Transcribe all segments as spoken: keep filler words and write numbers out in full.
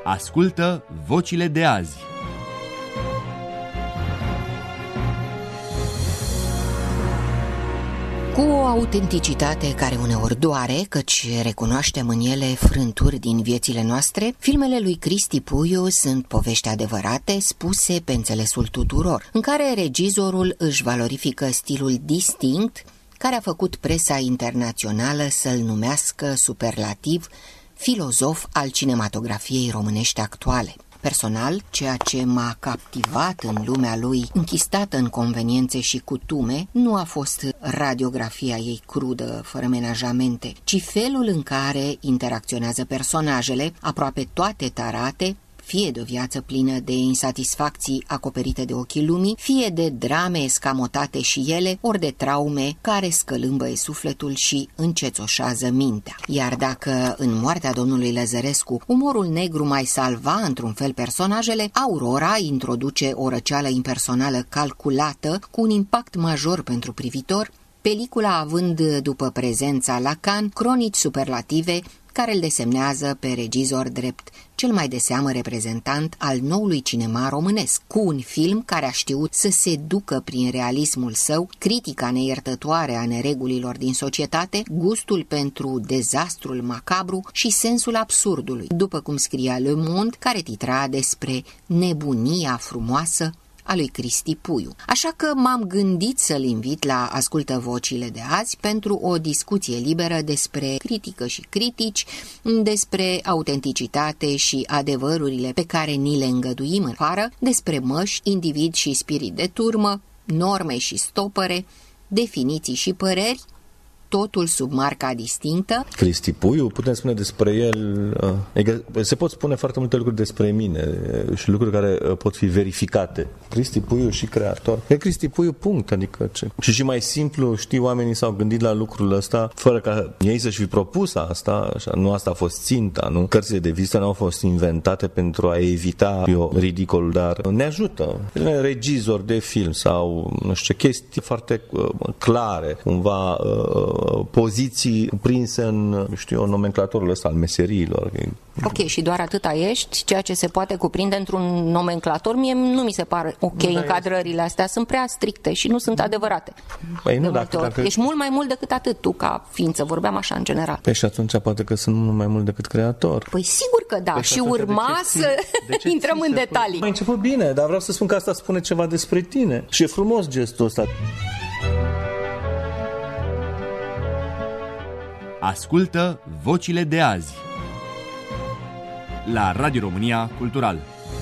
Ascultă vocile de azi. Cu o autenticitate care uneori doare, căci recunoaștem în ele frânturi din viețile noastre, filmele lui Cristi Puiu sunt povești adevărate, spuse pe înțelesul tuturor, în care regizorul își valorifică stilul distinct, care a făcut presa internațională să-l numească superlativ filozof al cinematografiei românești actuale. Personal, ceea ce m-a captivat în lumea lui, închistată în conveniențe și cutume, nu a fost radiografia ei crudă, fără menajamente, ci felul în care interacționează personajele, aproape toate tarate, fie de o viață plină de insatisfacții acoperite de ochii lumii, fie de drame escamotate și ele, ori de traume care scălâmbăie sufletul și încețoșează mintea. Iar dacă în Moartea domnului Lăzărescu umorul negru mai salva într-un fel personajele, Aurora introduce o răceală impersonală calculată cu un impact major pentru privitor, pelicula având, după prezența la Cannes, cronici superlative care îl desemnează pe regizor drept cel mai de seamă reprezentant al noului cinema românesc, cu un film care a știut să se ducă prin realismul său, critica neiertătoare a neregulilor din societate, gustul pentru dezastrul macabru și sensul absurdului, după cum scria Le Monde, care titra despre nebunia frumoasă a lui Cristi Puiu. Așa că m-am gândit să-l invit la Ascultă vocile de azi pentru o discuție liberă despre critică și critici, despre autenticitate și adevărurile pe care ni le îngăduim în afară, despre măști, individ și spirit de turmă, norme și stopere, definiții și păreri, totul sub marca distinctă. Cristi Puiu, putem spune despre el, se pot spune foarte multe lucruri despre mine și lucruri care pot fi verificate. Cristi Puiu și creator. E Cristi Puiu, punct, adică ce? Și și mai simplu, știi, oamenii s-au gândit la lucrul ăsta fără ca ei să-și fi propus asta, așa, nu asta a fost ținta, nu? Cărțile de vizită n-au fost inventate pentru a evita eu, ridicolul, dar ne ajută. Regizor de film sau, nu știu, chestii foarte uh, clare, cumva uh, poziții prinse în, știu, nomenclatorul ăsta al meseriilor. Ok, și doar atâta ești, ceea ce se poate cuprinde într-un nomenclator, mie nu mi se pare ok, nu, încadrările ești... astea sunt prea stricte și nu sunt adevărate. Păi nu, dacă, dacă... Ești mult mai mult decât atât tu ca ființă, vorbeam așa în general. Păi și atunci poate că sunt mult mai mult decât creator. Păi sigur că da, păi și urma de să de intrăm în detalii. Ai început bine, dar vreau să spun că asta spune ceva despre tine și e frumos gestul ăsta. Ascultă vocile de azi la Radio România Cultural.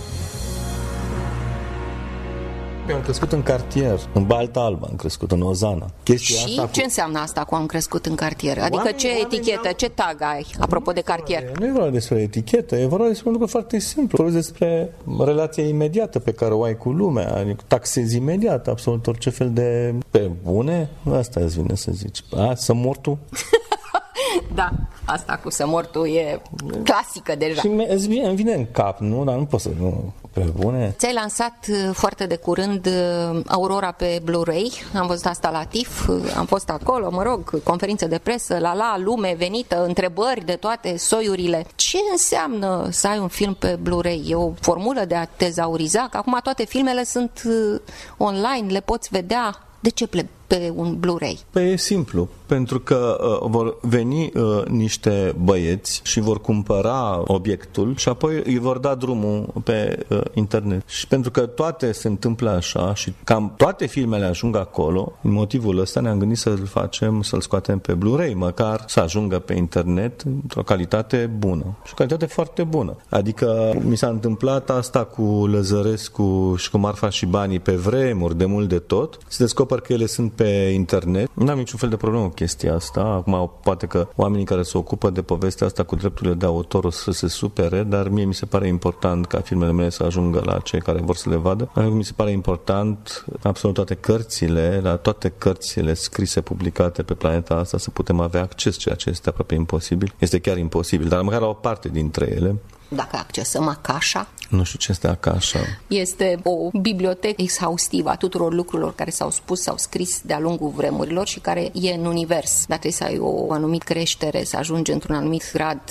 Eu am crescut în cartier, în Balta Albă, am crescut în Ozana. Chestia și asta ce cu... înseamnă asta cu am crescut în cartier? Adică oamenii, ce etichetă, am... ce tag ai, apropo de cartier? Nu e vorba despre etichetă, e vorba despre un lucru foarte simplu. Vorbesc despre relația imediată pe care o ai cu lumea, adică taxezi imediat absolut orice fel de pe bune. Asta îți vine să zici. A, să mor tu? Da, asta cu să mor tu e clasică deja. Și îmi vine, îmi vine în cap, nu? Dar nu pot să... Nu, pe bune. Ți-ai lansat foarte de curând Aurora pe Blu-ray, am văzut asta la T I F, am fost acolo, mă rog, conferință de presă, la la, lume venită, întrebări de toate soiurile. Ce înseamnă să ai un film pe Blu-ray? E o formulă de a tezauriza? Că acum toate filmele sunt online, le poți vedea. De ce plec pe un Blu-ray? Păi e simplu, pentru că uh, vor veni uh, niște băieți și vor cumpăra obiectul și apoi îi vor da drumul pe uh, internet. Și pentru că toate se întâmplă așa și cam toate filmele ajung acolo, în motivul ăsta ne-am gândit să-l facem, să-l scoatem pe Blu-ray, măcar să ajungă pe internet într-o calitate bună. Și o calitate foarte bună. Adică mi s-a întâmplat asta cu Lăzărescu și cu Marfa și Banii pe vremuri, de mult de tot. Se descoperă că ele sunt pe internet. Nu am niciun fel de problemă cu chestia asta. Acum poate că oamenii care se ocupă de povestea asta cu drepturile de autor o să se supere, dar mie mi se pare important ca filmele mele să ajungă la cei care vor să le vadă. Mi se pare important absolut toate cărțile, la toate cărțile scrise, publicate pe planeta asta, să putem avea acces, ceea ce este aproape imposibil. Este chiar imposibil, dar măcar la o parte dintre ele. Dacă accesăm Akasha, nu știu ce este Akasha. este o bibliotecă exhaustivă a tuturor lucrurilor care s-au spus, s-au scris de-a lungul vremurilor și care e în univers. Dar trebuie să ai o anumită creștere, să ajungi într-un anumit grad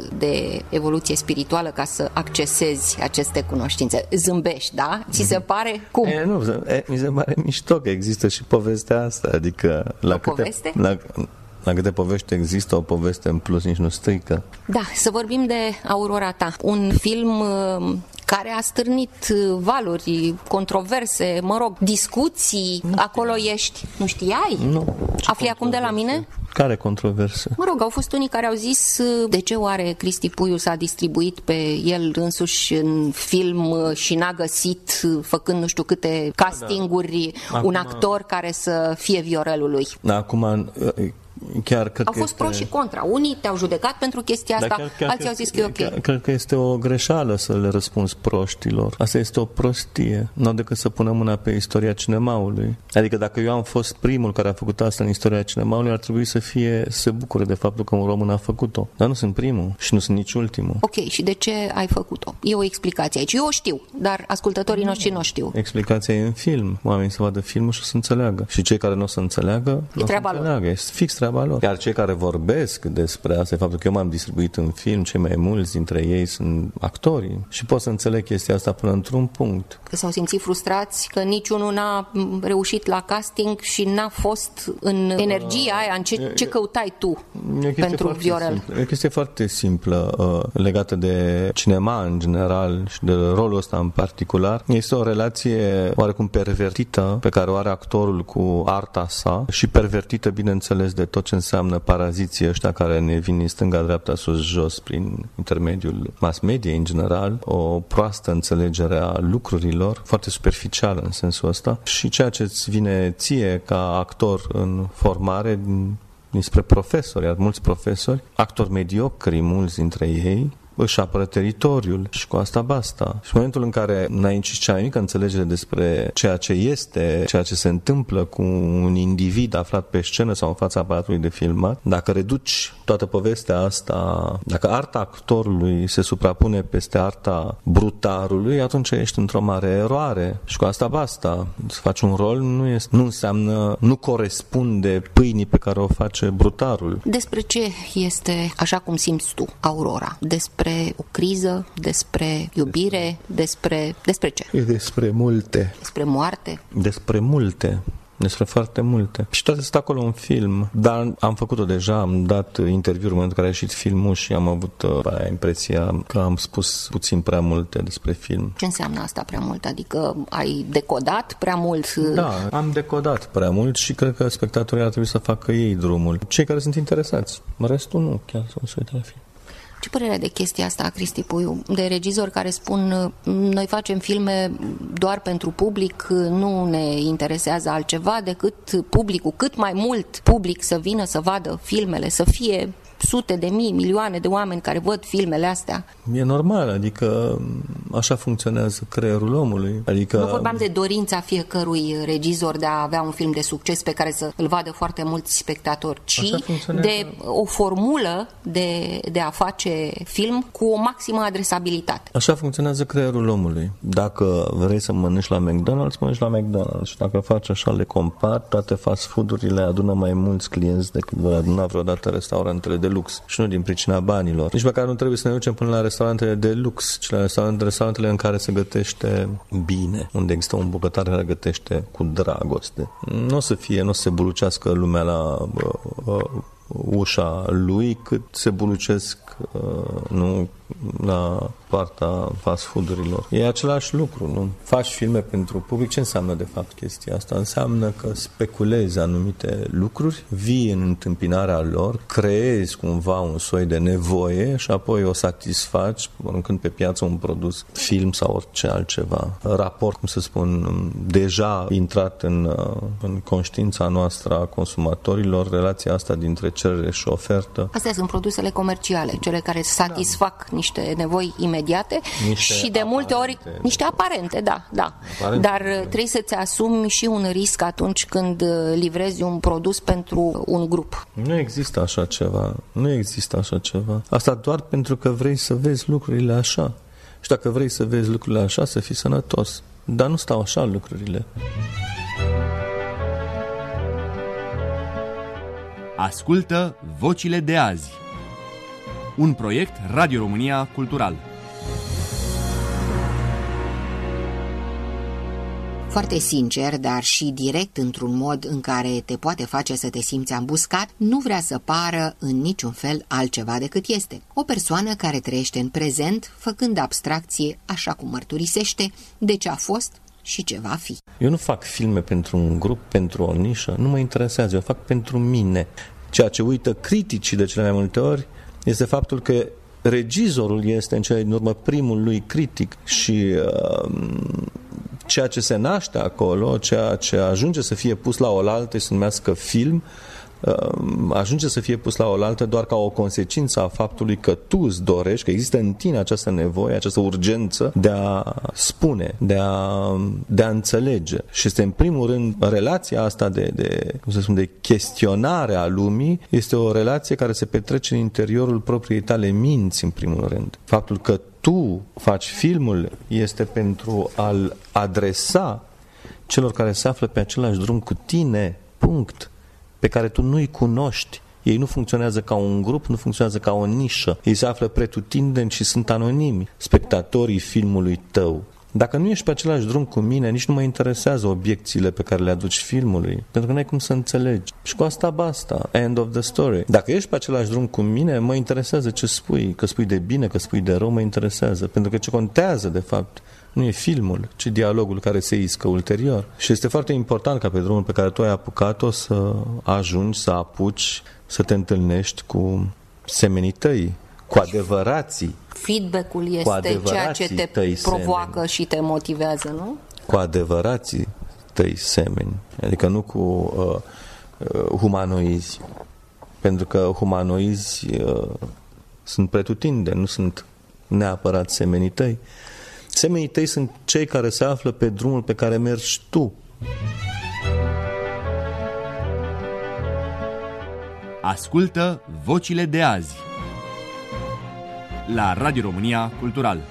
de evoluție spirituală ca să accesezi aceste cunoștințe. Zâmbești, da? Ți se pare? Cum? E, nu, e, mi se pare mișto că există și povestea asta. Adică la o câte, poveste? La, la câte povești există o poveste în plus, nici nu strică. Da, să vorbim de Aurora ta. Un film uh, care a stârnit valuri, controverse, mă rog, discuții. Nu Acolo ești. Nu știai? Nu. Afli acum de la mine? Care controverse? Mă rog, au fost unii care au zis de ce oare Cristi Puiu s-a distribuit pe el însuși în film și n-a găsit, făcând nu știu câte castinguri, da. Acum, un actor care să fie Viorelul lui. Acum... Chiar cred au că fost este... pro și contra. Unii te-au judecat pentru chestia asta, chiar, chiar alții au zis că e ok. Chiar, cred că este o greșeală să le răspunzi proștilor. Asta este o prostie. Nu decât să punem mâna pe istoria cinemaului. Adică dacă eu am fost primul care a făcut asta în istoria cinemaului, ar trebui să fie să se bucure de faptul că un român a făcut-o. Dar nu sunt primul și nu sunt nici ultimul. Ok, și de ce ai făcut-o? E o explicație aici. Eu o știu, dar ascultătorii noștri nu o știu. Explicația e în film. Oamenii să vadă filmul și să înțeleagă. Și cei care nu o să înțeleagă, e treaba lor. E fix treaba lor. Iar cei care vorbesc despre asta, faptul că eu m-am distribuit în film, cei mai mulți dintre ei sunt actorii și pot să înțeleg chestia asta până într-un punct. Că s-au simțit frustrați că niciunul n-a reușit la casting și n-a fost în energia aia, în ce, ce căutai tu pentru Viorel. Simplă. E o chestie foarte simplă uh, legată de cinema în general și de rolul ăsta în particular. Este o relație oarecum pervertită pe care o are actorul cu arta sa și pervertită, bineînțeles, de tot ce înseamnă paraziții ăștia care ne vin din stânga, dreapta, sus, jos prin intermediul mass media în general, o proastă înțelegere a lucrurilor, foarte superficială în sensul ăsta și ceea ce îți vine ție ca actor în formare dinspre profesori, iar mulți profesori, actori mediocri, mulți dintre ei, își apără teritoriul și cu asta basta. Și în momentul în care n-ai nici cea mai mică înțelegere despre ceea ce este, ceea ce se întâmplă cu un individ aflat pe scenă sau în fața aparatului de filmat, dacă reduci toată povestea asta, dacă arta actorului se suprapune peste arta brutarului, atunci ești într-o mare eroare. Și cu asta basta. Să faci un rol nu, este, nu înseamnă, nu corespunde pâinii pe care o face brutarul. Despre ce este, așa cum simți tu, Aurora? Despre o criză, despre iubire, despre... Despre ce? E despre multe. Despre moarte? Despre multe. Despre foarte multe. Și toate sunt acolo în film. Dar am făcut-o deja, am dat interviuri în momentul în care a ieșit filmul și am avut uh, impresia că am spus puțin prea multe despre film. Ce înseamnă asta prea mult? Adică ai decodat prea mult? Da, am decodat prea mult și cred că spectatorii ar trebui să facă ei drumul. Cei care sunt interesați. Restul nu, chiar să se uite la film. Ce părere de chestia asta, Cristi Puiu, de regizori care spun noi facem filme doar pentru public, nu ne interesează altceva decât publicul, cât mai mult public să vină să vadă filmele, să fie sute de mii, milioane de oameni care văd filmele astea. E normal, adică așa funcționează creierul omului. Adică... Nu vorbeam de dorința fiecărui regizor de a avea un film de succes pe care să îl vadă foarte mulți spectatori, ci de o formulă de, de a face film cu o maximă adresabilitate. Așa funcționează creierul omului. Dacă vrei să mănânci la McDonald's, mănânci la McDonald's. Și dacă faci așa, le compari, toate fast food-urile adună mai mulți clienți decât vor aduna vreodată restaurantele de lux. Și nu din pricina banilor. Nici măcar nu trebuie să ne ducem până la restaurantele de lux, ci la restaurantele în care se gătește bine, unde există un bucătar care gătește cu dragoste. Nu o să fie, nu o să se bulucească lumea la uh, uh, ușa lui, cât se bulucesc uh, nu la partea fast food-urilor. E același lucru, nu? Faci filme pentru public, ce înseamnă de fapt chestia asta? Înseamnă că speculezi anumite lucruri, vii în întâmpinarea lor, creezi cumva un soi de nevoie și apoi o satisfaci aruncând pe piață un produs, film sau orice altceva. Raport, cum să spun, deja intrat în, în conștiința noastră a consumatorilor, relația asta dintre cerere și ofertă. Astea sunt produsele comerciale, cele cele care satisfac da. niște nevoi imediate niște și de aparente. multe ori niște aparente, da, da. Aparente. Dar trebuie să-ți asumi și un risc atunci când livrezi un produs pentru un grup. Nu există așa ceva. Nu există așa ceva. Asta doar pentru că vrei să vezi lucrurile așa. Și dacă vrei să vezi lucrurile așa, să fii sănătos. Dar nu stau așa lucrurile. Ascultă Vocile de azi. Un proiect Radio România Cultural. Foarte sincer, dar și direct într-un mod în care te poate face să te simți ambuscat, nu vrea să pară în niciun fel altceva decât este. O persoană care trăiește în prezent, făcând abstracție, așa cum mărturisește, de ce a fost și ce va fi. Eu nu fac filme pentru un grup, pentru o nișă, nu mă interesează, eu fac pentru mine. Ceea ce uită criticii de cele mai multe ori este faptul că regizorul este în cele din urmă primul lui critic și uh, ceea ce se naște acolo, ceea ce ajunge să fie pus la oaltă și se numească film, ajunge să fie pus la oaltă doar ca o consecință a faptului că tu îți dorești, că există în tine această nevoie, această urgență de a spune, de a, de a înțelege. Și este în primul rând relația asta de, de, cum să spun, de chestionare a lumii, este o relație care se petrece în interiorul propriei tale minți în primul rând. Faptul că tu faci filmul este pentru a-l adresa celor care se află pe același drum cu tine, punct, pe care tu nu-i cunoști. Ei nu funcționează ca un grup, nu funcționează ca o nișă. Ei se află pretutindeni și sunt anonimi, spectatorii filmului tău. Dacă nu ești pe același drum cu mine, nici nu mă interesează obiecțiile pe care le aduci filmului, pentru că n-ai cum să înțelegi. Și cu asta basta. End of the story. Dacă ești pe același drum cu mine, mă interesează ce spui. Că spui de bine, că spui de rău, mă interesează. Pentru că ce contează, de fapt, nu e filmul, ci dialogul care se iscă ulterior. Și este foarte important ca pe drumul pe care tu ai apucat-o să ajungi, să apuci, să te întâlnești cu semenii tăi, cu adevărații. Feedback-ul este ceea ce te provoacă semeni. Și te motivează, nu? Cu adevărații tăi semeni. Adică nu cu uh, uh, humanoizi. Pentru că humanoizi uh, sunt pretutindeni, nu sunt neapărat semenii tăi. Semenii tăi sunt cei care se află pe drumul pe care mergi tu. Ascultă Vocile de azi la Radio România Cultural.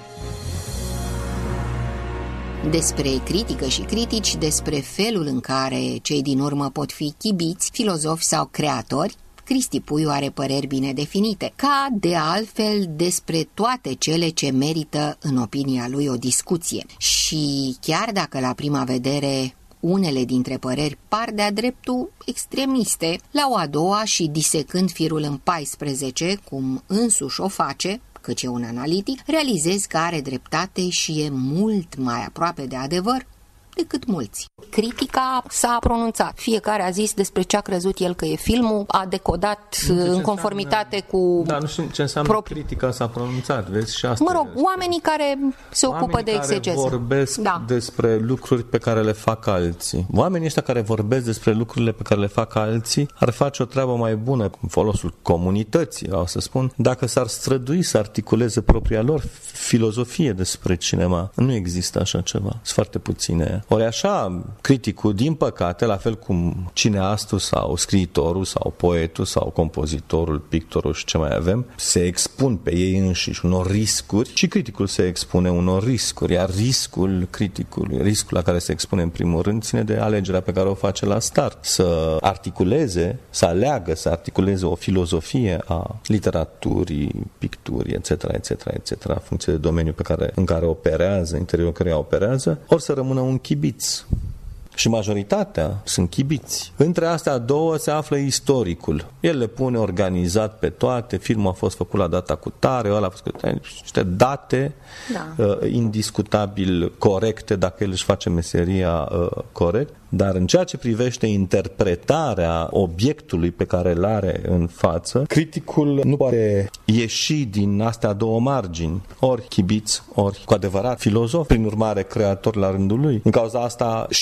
Despre critică și critici, despre felul în care cei din urmă pot fi chibiți, filozofi sau creatori, Cristi Puiu are păreri bine definite, ca de altfel despre toate cele ce merită, în opinia lui, o discuție. Și chiar dacă la prima vedere unele dintre păreri par de-a dreptul extremiste, la o a doua și disecând firul în paisprezece, cum însuși o face, căci e un analitic, realizez că are dreptate și e mult mai aproape de adevăr decât mulți. Critica s-a pronunțat. Fiecare a zis despre ce a crezut el că e filmul, a decodat în conformitate înseamnă, cu... Da, nu știu ce înseamnă propri... critica s-a pronunțat, vezi, și asta. Mă rog, este. Oamenii care se ocupă oamenii de exegeză. Oamenii care vorbesc da. despre lucruri pe care le fac alții. Oamenii ăștia care vorbesc despre lucrurile pe care le fac alții ar face o treabă mai bună în folosul comunității, o să spun, dacă s-ar strădui să articuleze propria lor filozofie despre cinema. Nu există așa ceva. Sunt foarte puține. Ori așa, criticul, din păcate, la fel cum cineastul sau scriitorul sau poetul sau compozitorul, pictorul și ce mai avem, se expun pe ei înșiși unor riscuri și criticul se expune unor riscuri, iar riscul criticului, riscul la care se expune în primul rând, ține de alegerea pe care o face la start. Să articuleze, să aleagă, să articuleze o filozofie a literaturii, picturii, et cetera, et cetera, et cetera, în funcție de domeniul pe care, în care operează, în interiorul căruia operează, ori să rămână un chibiț. Și majoritatea sunt chibiți. Între astea două se află istoricul. El le pune organizat pe toate, filmul a fost făcut la data cu tare, ăla a fost cu tare, niște date da. uh, indiscutabil corecte dacă el își face meseria uh, corect, dar în ceea ce privește interpretarea obiectului pe care îl are în față, criticul nu poate ieși din astea două margini, ori chibiț, ori cu adevărat filozof, prin urmare creator la rândul lui. În cauza asta și citește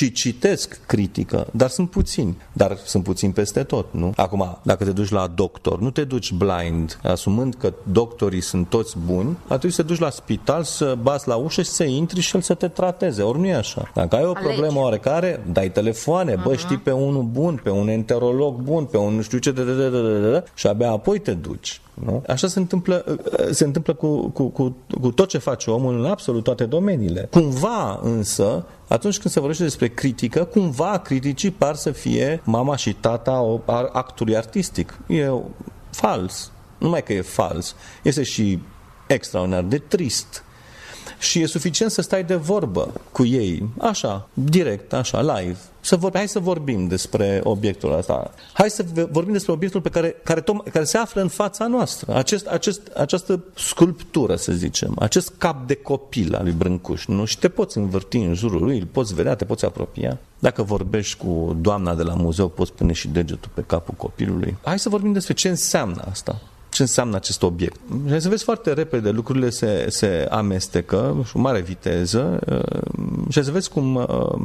citesc critică, dar sunt puțini. Dar sunt puțini peste tot, nu? Acum, dacă te duci la doctor, nu te duci blind, asumând că doctorii sunt toți buni, atunci te duci la spital să bați la ușă și să intri și el să te trateze. Ori nu e așa. Dacă ai o Alegi. problemă oarecare, dai telefoane, uh-huh. bă, știi pe unul bun, pe un enterolog bun, pe un nu știu ce, de, de, de, de, de, de, și abia apoi te duci. Nu? Așa se întâmplă, se întâmplă cu, cu, cu, cu tot ce face omul în absolut toate domeniile. Cumva însă, atunci când se vorbește despre critică, cumva criticii par să fie mama și tata actului artistic. E fals. Numai că e fals. Este și extraordinar de trist. Și e suficient să stai de vorbă cu ei, așa, direct, așa, live. Să vorbi, hai să vorbim despre obiectul ăsta. Hai să vorbim despre obiectul pe care, care, tot, care se află în fața noastră. Acest, acest, această sculptură, să zicem, acest cap de copil al lui Brâncuș, nu? Și te poți învârti în jurul lui, îl poți vedea, te poți apropia. Dacă vorbești cu doamna de la muzeu, poți pune și degetul pe capul copilului. Hai să vorbim despre ce înseamnă asta. Ce înseamnă acest obiect. Și să vezi foarte repede, lucrurile se, se amestecă și cu mare viteză și să vezi cum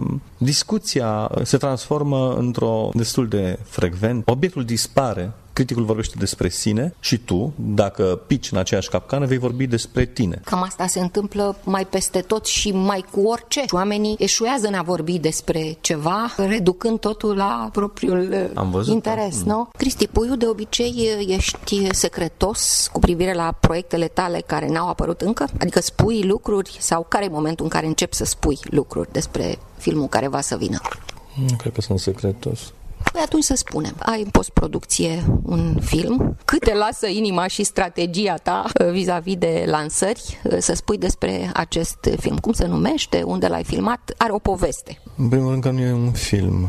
discuția se transformă într-o destul de frecvent. Obiectul dispare, criticul vorbește despre sine și tu, dacă pici în aceeași capcană, vei vorbi despre tine. Cam asta se întâmplă mai peste tot și mai cu orice. Oamenii eșuează în a vorbi despre ceva, reducând totul la propriul interes, da. Nu? Cristi Puiu, de obicei ești secretos cu privire la proiectele tale care n-au apărut încă? Adică spui lucruri sau care e momentul în care începi să spui lucruri despre filmul care va să vină? Nu cred că sunt secretos. Păi atunci să spunem, ai în postproducție un film, cât te lasă inima și strategia ta vis-a-vis de lansări, să spui despre acest film. Cum se numește, unde l-ai filmat, are o poveste. În primul rând că nu e un film,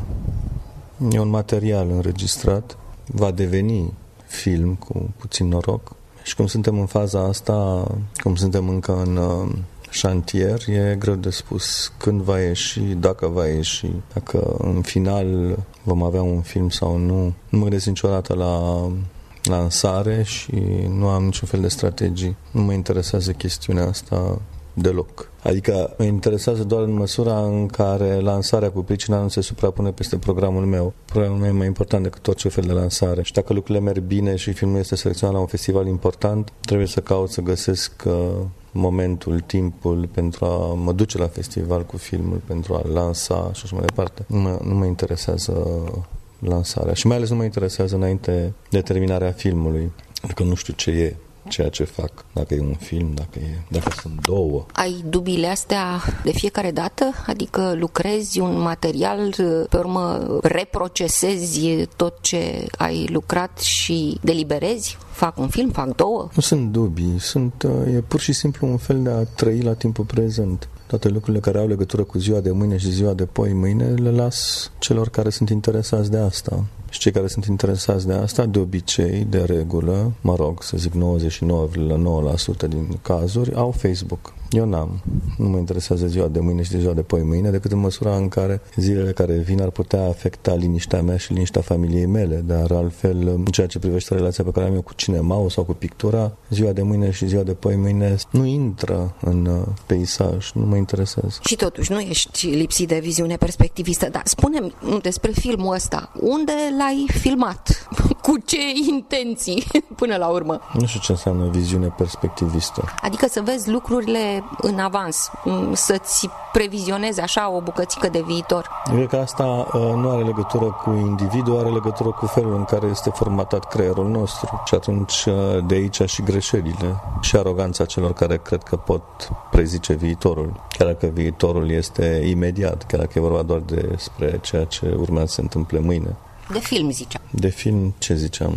e un material înregistrat, va deveni film cu puțin noroc. Și cum suntem în faza asta, cum suntem încă în șantier, e greu de spus când va ieși, dacă va ieși, dacă în final vom avea un film sau nu. Nu mă gândesc niciodată la lansare și nu am niciun fel de strategii. Nu mă interesează chestiunea asta deloc. Adică mă interesează doar în măsura în care lansarea cu pricina nu se suprapune peste programul meu. Programul meu e mai important decât orice fel de lansare. Și dacă lucrurile merg bine și filmul este selecționat la un festival important, trebuie să caut să găsesc uh, momentul, timpul pentru a mă duce la festival cu filmul, pentru a lansa și așa mai departe. Nu mă, nu mă interesează lansarea și mai ales nu mă interesează înainte de terminarea filmului, pentru că nu știu ce e ceea ce fac, dacă e un film, dacă, e, dacă sunt două. Ai dubiile astea de fiecare dată? Adică lucrezi un material, pe urmă reprocesezi tot ce ai lucrat și deliberezi? Fac un film, fac două? Nu sunt dubii, sunt, e pur și simplu un fel de a trăi la timpul prezent. Toate lucrurile care au legătură cu ziua de mâine și ziua de poi mâine le las celor care sunt interesați de asta. Și cei care sunt interesați de asta, de obicei, de regulă, mă rog, să zic nouăzeci și nouă virgulă nouă la sută din cazuri, au Facebook. Eu n-am. Nu mă interesează ziua de mâine și de ziua de poi mâine, decât în măsura în care zilele care vin ar putea afecta liniștea mea și liniștea familiei mele, dar altfel, în ceea ce privește relația pe care am eu cu cinemaul sau cu pictura, ziua de mâine și ziua de poi mâine nu intră în peisaj, nu mă interesează. Și totuși nu ești lipsit de viziune perspectivistă, dar spune-mi despre filmul ăsta, unde l-ai filmat? Cu ce intenții până la urmă? Nu știu ce înseamnă viziune perspectivistă. Adică să vezi lucrurile în avans, să-ți previzionezi așa o bucățică de viitor. Eu cred că asta uh, nu are legătură cu individul, are legătură cu felul în care este formatat creierul nostru. Și atunci uh, de aici și greșelile și aroganța celor care cred că pot prezice viitorul. Chiar dacă viitorul este imediat, chiar dacă e vorba doar despre ceea ce urmează să se întâmple mâine. De film ziceam. De film ce ziceam?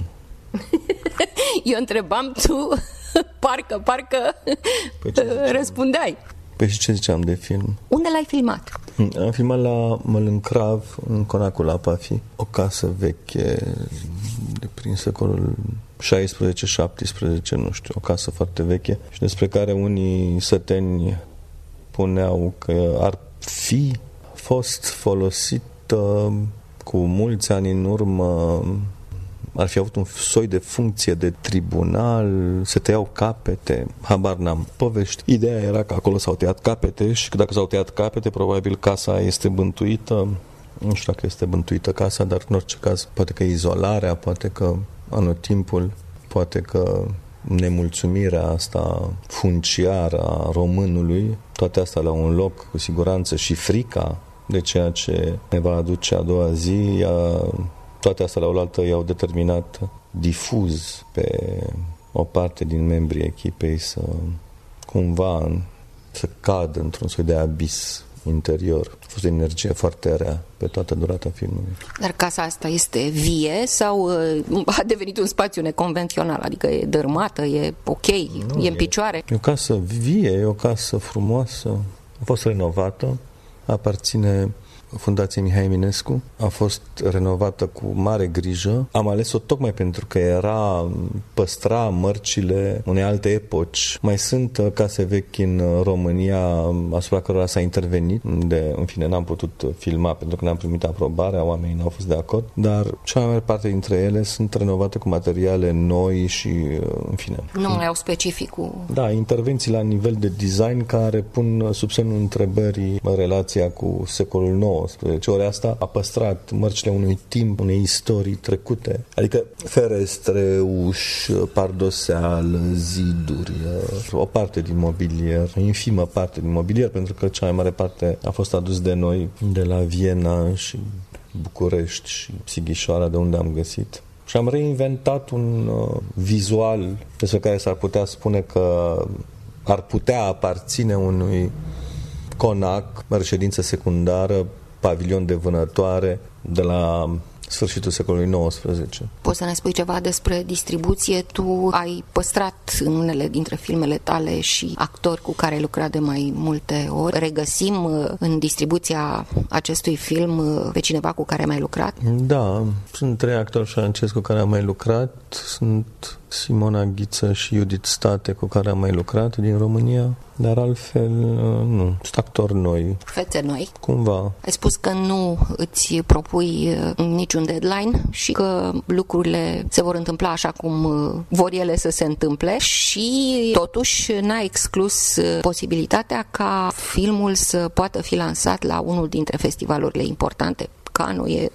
Eu întrebam, tu parcă, parcă păi răspundeai. Păi și ce ziceam de film? Unde l-ai filmat? Am filmat la Mălâncrav, în Conacul Apafi, o casă veche de prin secolul șaisprezece șaptesprezece, nu știu, o casă foarte veche și despre care unii săteni puneau că ar fi fost folosită cu mulți ani în urmă, ar fi avut un soi de funcție de tribunal, se tăiau capete, habar n-am, povești. Ideea era că acolo s-au tăiat capete și că dacă s-au tăiat capete, probabil casa este bântuită. Nu știu dacă este bântuită casa, dar în orice caz poate că izolarea, poate că anotimpul, poate că nemulțumirea asta funciară a românului, toate astea la un loc, cu siguranță, și frica de ceea ce ne va aduce a doua zi, ea, toate astea la oaltă i-au determinat difuz pe o parte din membrii echipei să cumva să cadă într-un soi de abis interior. A fost o energie foarte rea pe toată durata filmului. Dar casa asta este vie sau a devenit un spațiu neconvențional? Adică e dărâmată, e ok, nu, e în picioare? E o casă vie, e o casă frumoasă, a fost renovată, aparține Fundației Mihai Eminescu, a fost renovată cu mare grijă. Am ales-o tocmai pentru că era, păstra mărcile unei alte epoci. Mai sunt case vechi în România asupra cărora s-a intervenit, de, în fine, n-am putut filma pentru că n-am primit aprobarea, oamenii n-au fost de acord, dar cea mai mare parte dintre ele sunt renovate cu materiale noi și, în fine. Nu mai au specificul. Da, intervenții la nivel de design care pun sub semnul întrebării relația cu secolul nouăsprezece. Ori asta a păstrat mărcile unui timp, unei istorii trecute. Adică ferestre, uși, pardoseală, ziduri, o parte din mobilier, o infimă parte din mobilier, pentru că cea mai mare parte a fost adus de noi, de la Viena și București și Sighișoara, de unde am găsit. Și am reinventat un uh, vizual despre care s-ar putea spune că ar putea aparține unui conac, reședință secundară, pavilion de vânătoare de la sfârșitul secolului nouăsprezece. Poți să ne spui ceva despre distribuție? Tu ai păstrat în unele dintre filmele tale și actori cu care ai lucrat de mai multe ori. Regăsim în distribuția acestui film pe cineva cu care ai mai lucrat? Da, sunt trei actori francezi cu care am mai lucrat. Sunt Simona Ghiță și Judith State, cu care am mai lucrat din România, dar altfel nu. Sunt actori noi. Fețe noi. Cumva. Ai spus că nu îți propui niciun deadline și că lucrurile se vor întâmpla așa cum vor ele să se întâmple și totuși n-ai exclus posibilitatea ca filmul să poată fi lansat la unul dintre festivalurile importante. Cannes e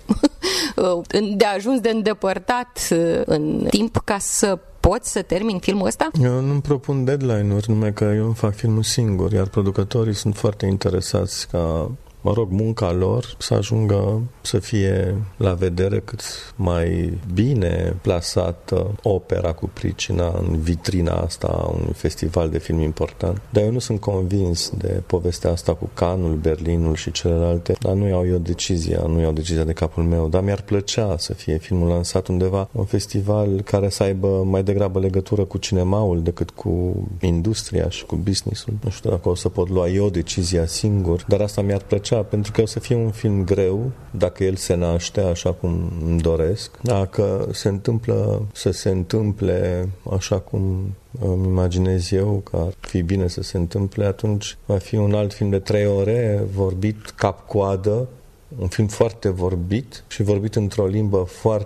de ajuns de îndepărtat în timp ca să poți să termin filmul ăsta? Eu nu-mi propun deadline-uri, numai că eu îmi fac filmul singur, iar producătorii sunt foarte interesați ca, mă rog, munca lor să ajungă să fie la vedere cât mai bine plasată opera cu pricina în vitrina asta a unui festival de film important. Dar eu nu sunt convins de povestea asta cu Cannes-ul, Berlinul și celelalte, dar nu iau eu decizia, nu iau decizia de capul meu, dar mi-ar plăcea să fie filmul lansat undeva, un festival care să aibă mai degrabă legătură cu cinemaul decât cu industria și cu business-ul. Nu știu dacă o să pot lua eu decizia singur, dar asta mi-ar plăcea pentru că o să fie un film greu, dacă el se naște așa cum îmi doresc, dacă se întâmplă să se întâmple așa cum îmi imaginez eu că ar fi bine să se întâmple, atunci va fi un alt film de trei ore, vorbit cap-coadă, un film foarte vorbit și vorbit într-o limbă foarte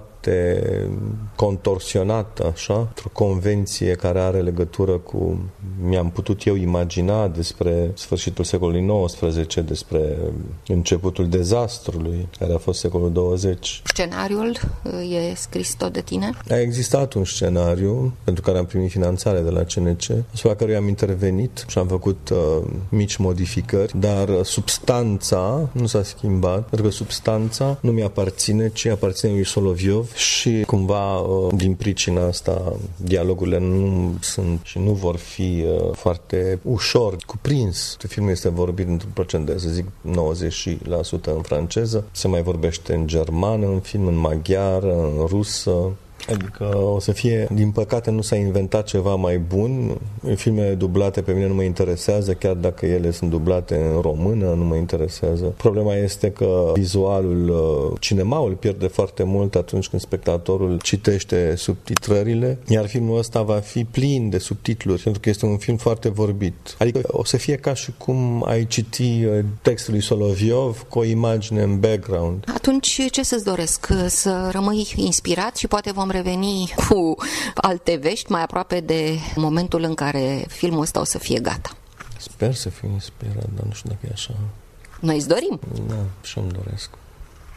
contorsionată, așa, într-o convenție care are legătură cu, mi-am putut eu imagina despre sfârșitul secolului nouăsprezece, despre începutul dezastrului, care a fost secolul douăzeci. Scenariul e scris tot de tine? A existat un scenariu pentru care am primit finanțare de la C N C, asupra căruia am intervenit și am făcut uh, mici modificări, dar substanța nu s-a schimbat, pentru că substanța nu mi-aparține, ci aparține lui Soloviov și cumva din pricina asta dialogurile nu sunt și nu vor fi foarte ușor cuprins. Filmul este vorbit într-un procent de, să zic, nouăzeci la sută în franceză, se mai vorbește în germană, în film, în maghiară, în rusă. Adică o să fie, din păcate nu s-a inventat ceva mai bun. Filmele dublate pe mine nu mă interesează, chiar dacă ele sunt dublate în română, nu mă interesează. Problema este că vizualul, cinemaul pierde foarte mult atunci când spectatorul citește subtitrările, iar filmul ăsta va fi plin de subtitluri, pentru că este un film foarte vorbit. Adică o să fie ca și cum ai citi textul lui Soloviov cu o imagine în background. Atunci ce să-ți doresc? Să rămâi inspirat și poate vom reveni cu alte vești mai aproape de momentul în care filmul ăsta o să fie gata. Sper să fiu inspirat, dar nu știu dacă e așa. Noi îți dorim. Da, și îmi doresc.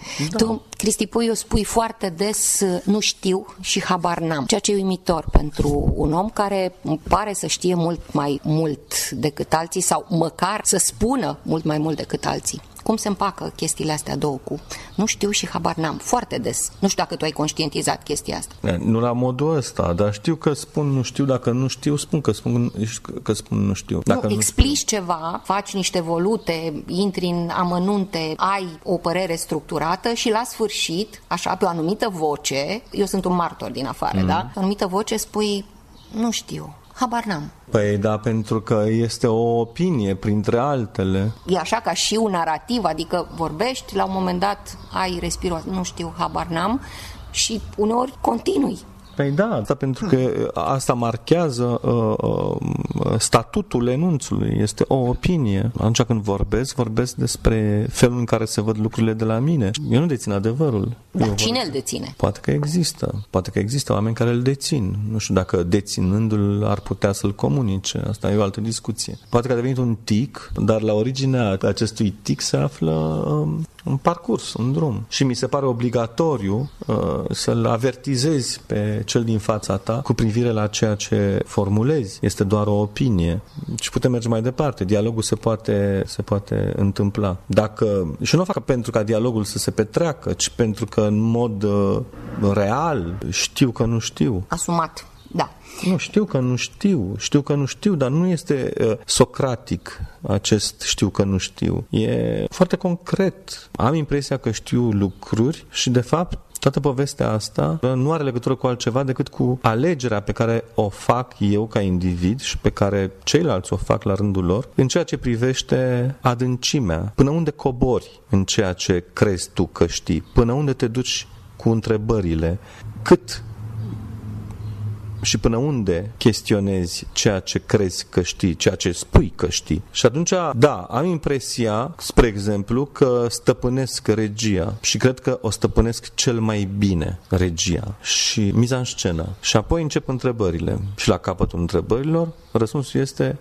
Da. Tu, Cristi Puiu, spui foarte des nu știu și habar n-am, ceea ce e uimitor pentru un om care pare să știe mult mai mult decât alții sau măcar să spună mult mai mult decât alții. Cum se împacă chestiile astea două cu nu știu și habar n-am, foarte des. Nu știu dacă tu ai conștientizat chestia asta. Nu la modul ăsta, dar știu că spun nu știu, dacă nu știu, spun că spun, că spun nu știu. Dacă nu, nu explici știu. ceva, faci niște volute, intri în amănunte, ai o părere structurată și la sfârșit, așa, pe o anumită voce, eu sunt un martor din afară, mm. da? Pe o anumită voce spui, nu știu, habar n-am. Păi da, pentru că este o opinie printre altele. E așa ca și un narativ, adică vorbești, la un moment dat ai respiro, nu știu, habar n-am și uneori continui. Păi da, asta pentru că asta marchează uh, uh, statutul enunțului, este o opinie. Atunci când vorbesc, vorbesc despre felul în care se văd lucrurile de la mine. Eu nu dețin adevărul. Dar Eu cine îl deține? Poate că există. Poate că există oameni care îl dețin. Nu știu dacă deținându-l ar putea să-l comunice. Asta e o altă discuție. Poate că a devenit un tic, dar la originea acestui tic se află um, un parcurs, un drum. Și mi se pare obligatoriu uh, să-l avertizezi pe cel din fața ta cu privire la ceea ce formulezi. Este doar o opinie. Și putem merge mai departe. Dialogul se poate, se poate întâmpla. Dacă, și nu o fac pentru ca dialogul să se petreacă, ci pentru că în mod uh, real știu că nu știu. Asumat, da. Nu, știu că nu știu, știu că nu știu, dar nu este uh, socratic acest știu că nu știu. E foarte concret. Am impresia că știu lucruri și de fapt toată povestea asta nu are legătură cu altceva decât cu alegerea pe care o fac eu ca individ și pe care ceilalți o fac la rândul lor în ceea ce privește adâncimea. Până unde cobori în ceea ce crezi tu că știi? Până unde te duci cu întrebările? Cât și până unde chestionezi ceea ce crezi că știi, ceea ce spui că știi. Și atunci, da, am impresia, spre exemplu, că stăpânesc regia și cred că o stăpânesc cel mai bine, regia și miza în scenă. Și apoi încep întrebările. Și la capătul întrebărilor, răspunsul este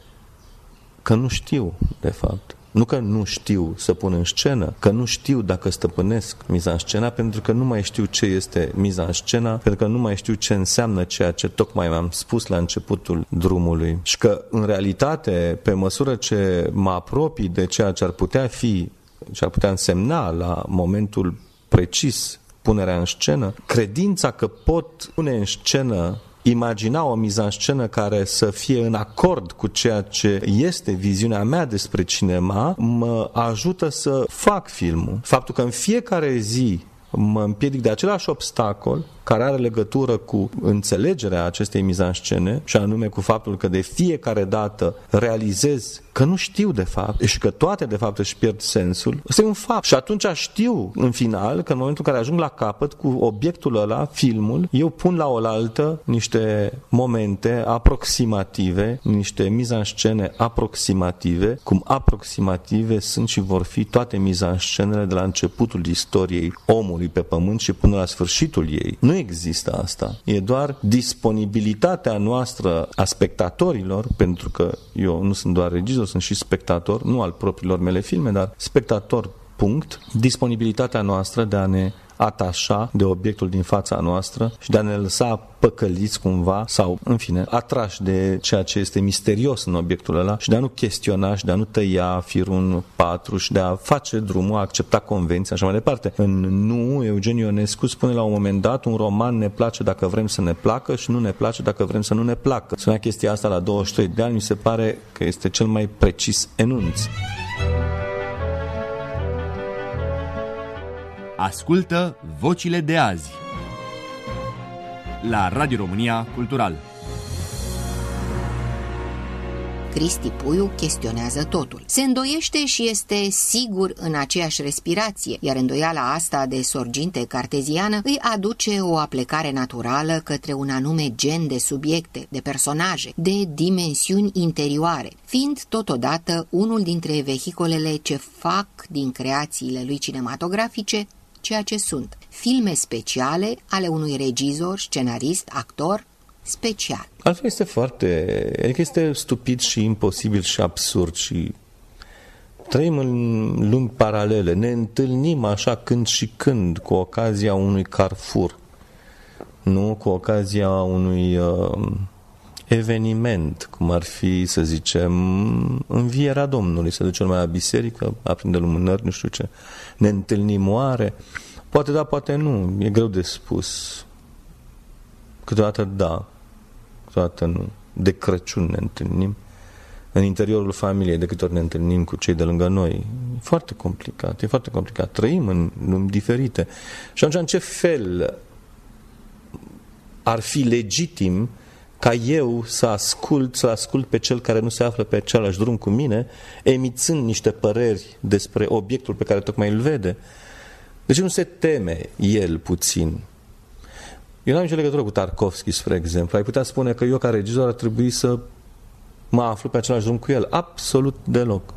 că nu știu, de fapt. Nu că nu știu să pun în scenă, că nu știu dacă stăpânesc miza în scena, pentru că nu mai știu ce este miza în scena, pentru că nu mai știu ce înseamnă ceea ce tocmai mi-am spus la începutul drumului. Și că, în realitate, pe măsură ce mă apropii de ceea ce ar putea fi, ce ar putea însemna la momentul precis punerea în scenă, credința că pot pune în scenă, imagina o miză în scenă care să fie în acord cu ceea ce este viziunea mea despre cinema, mă ajută să fac filmul. Faptul că în fiecare zi mă împiedic de același obstacol care are legătură cu înțelegerea acestei mize în scene, și anume cu faptul că de fiecare dată realizez că nu știu de fapt și că toate de fapt își pierd sensul, ăsta e un fapt. Și atunci știu în final că în momentul în care ajung la capăt cu obiectul ăla, filmul, eu pun la oaltă niște momente aproximative, niște mize în scene aproximative, cum aproximative sunt și vor fi toate mize în scenele de la începutul istoriei omului pe pământ și până la sfârșitul ei. Nu există asta. E doar disponibilitatea noastră a spectatorilor, pentru că eu nu sunt doar regizor, sunt și spectator, nu al propriilor mele filme, dar spectator, punct. Disponibilitatea noastră de a ne atașa de obiectul din fața noastră și de a ne lăsa păcăliți cumva sau, în fine, atrași de ceea ce este misterios în obiectul ăla și de a nu chestiona și de a nu tăia firul patru și de a face drumul, a accepta convenția și așa mai departe. În Nu, Eugen Ionescu spune la un moment dat, un roman ne place dacă vrem să ne placă și nu ne place dacă vrem să nu ne placă. Spunea chestia asta la douăzeci și trei de ani, mi se pare că este cel mai precis enunț. Ascultă Vocile de azi la Radio România Cultural. Cristi Puiu chestionează totul. Se îndoiește și este sigur în aceeași respirație, iar îndoiala asta de sorginte carteziană îi aduce o aplecare naturală către un anume gen de subiecte, de personaje, de dimensiuni interioare, fiind totodată unul dintre vehicolele ce fac din creațiile lui cinematografice ceea ce sunt filme speciale ale unui regizor, scenarist, actor special. Altfel este foarte, adică este stupid și imposibil și absurd și trăim în lumi paralele, ne întâlnim așa când și când, cu ocazia unui carrefour, nu cu ocazia unui uh, eveniment, cum ar fi, să zicem, învierea Domnului, să ducem mai la biserică, aprinde lumânări, nu știu ce. Ne întâlnim oare? Poate da, poate nu, e greu de spus. Câteodată da, câteodată nu. De Crăciun ne întâlnim, în interiorul familiei, de câte ori ne întâlnim cu cei de lângă noi. E foarte complicat, e foarte complicat. Trăim în lumi diferite. Și atunci, în ce fel ar fi legitim ca eu să ascult, să ascult pe cel care nu se află pe același drum cu mine, emițând niște păreri despre obiectul pe care tocmai îl vede? De ce nu se teme el puțin? Eu n-am nicio legătură cu Tarkovski, spre exemplu. Ai putea spune că eu, ca regizor, ar trebui să mă aflu pe același drum cu el. Absolut deloc.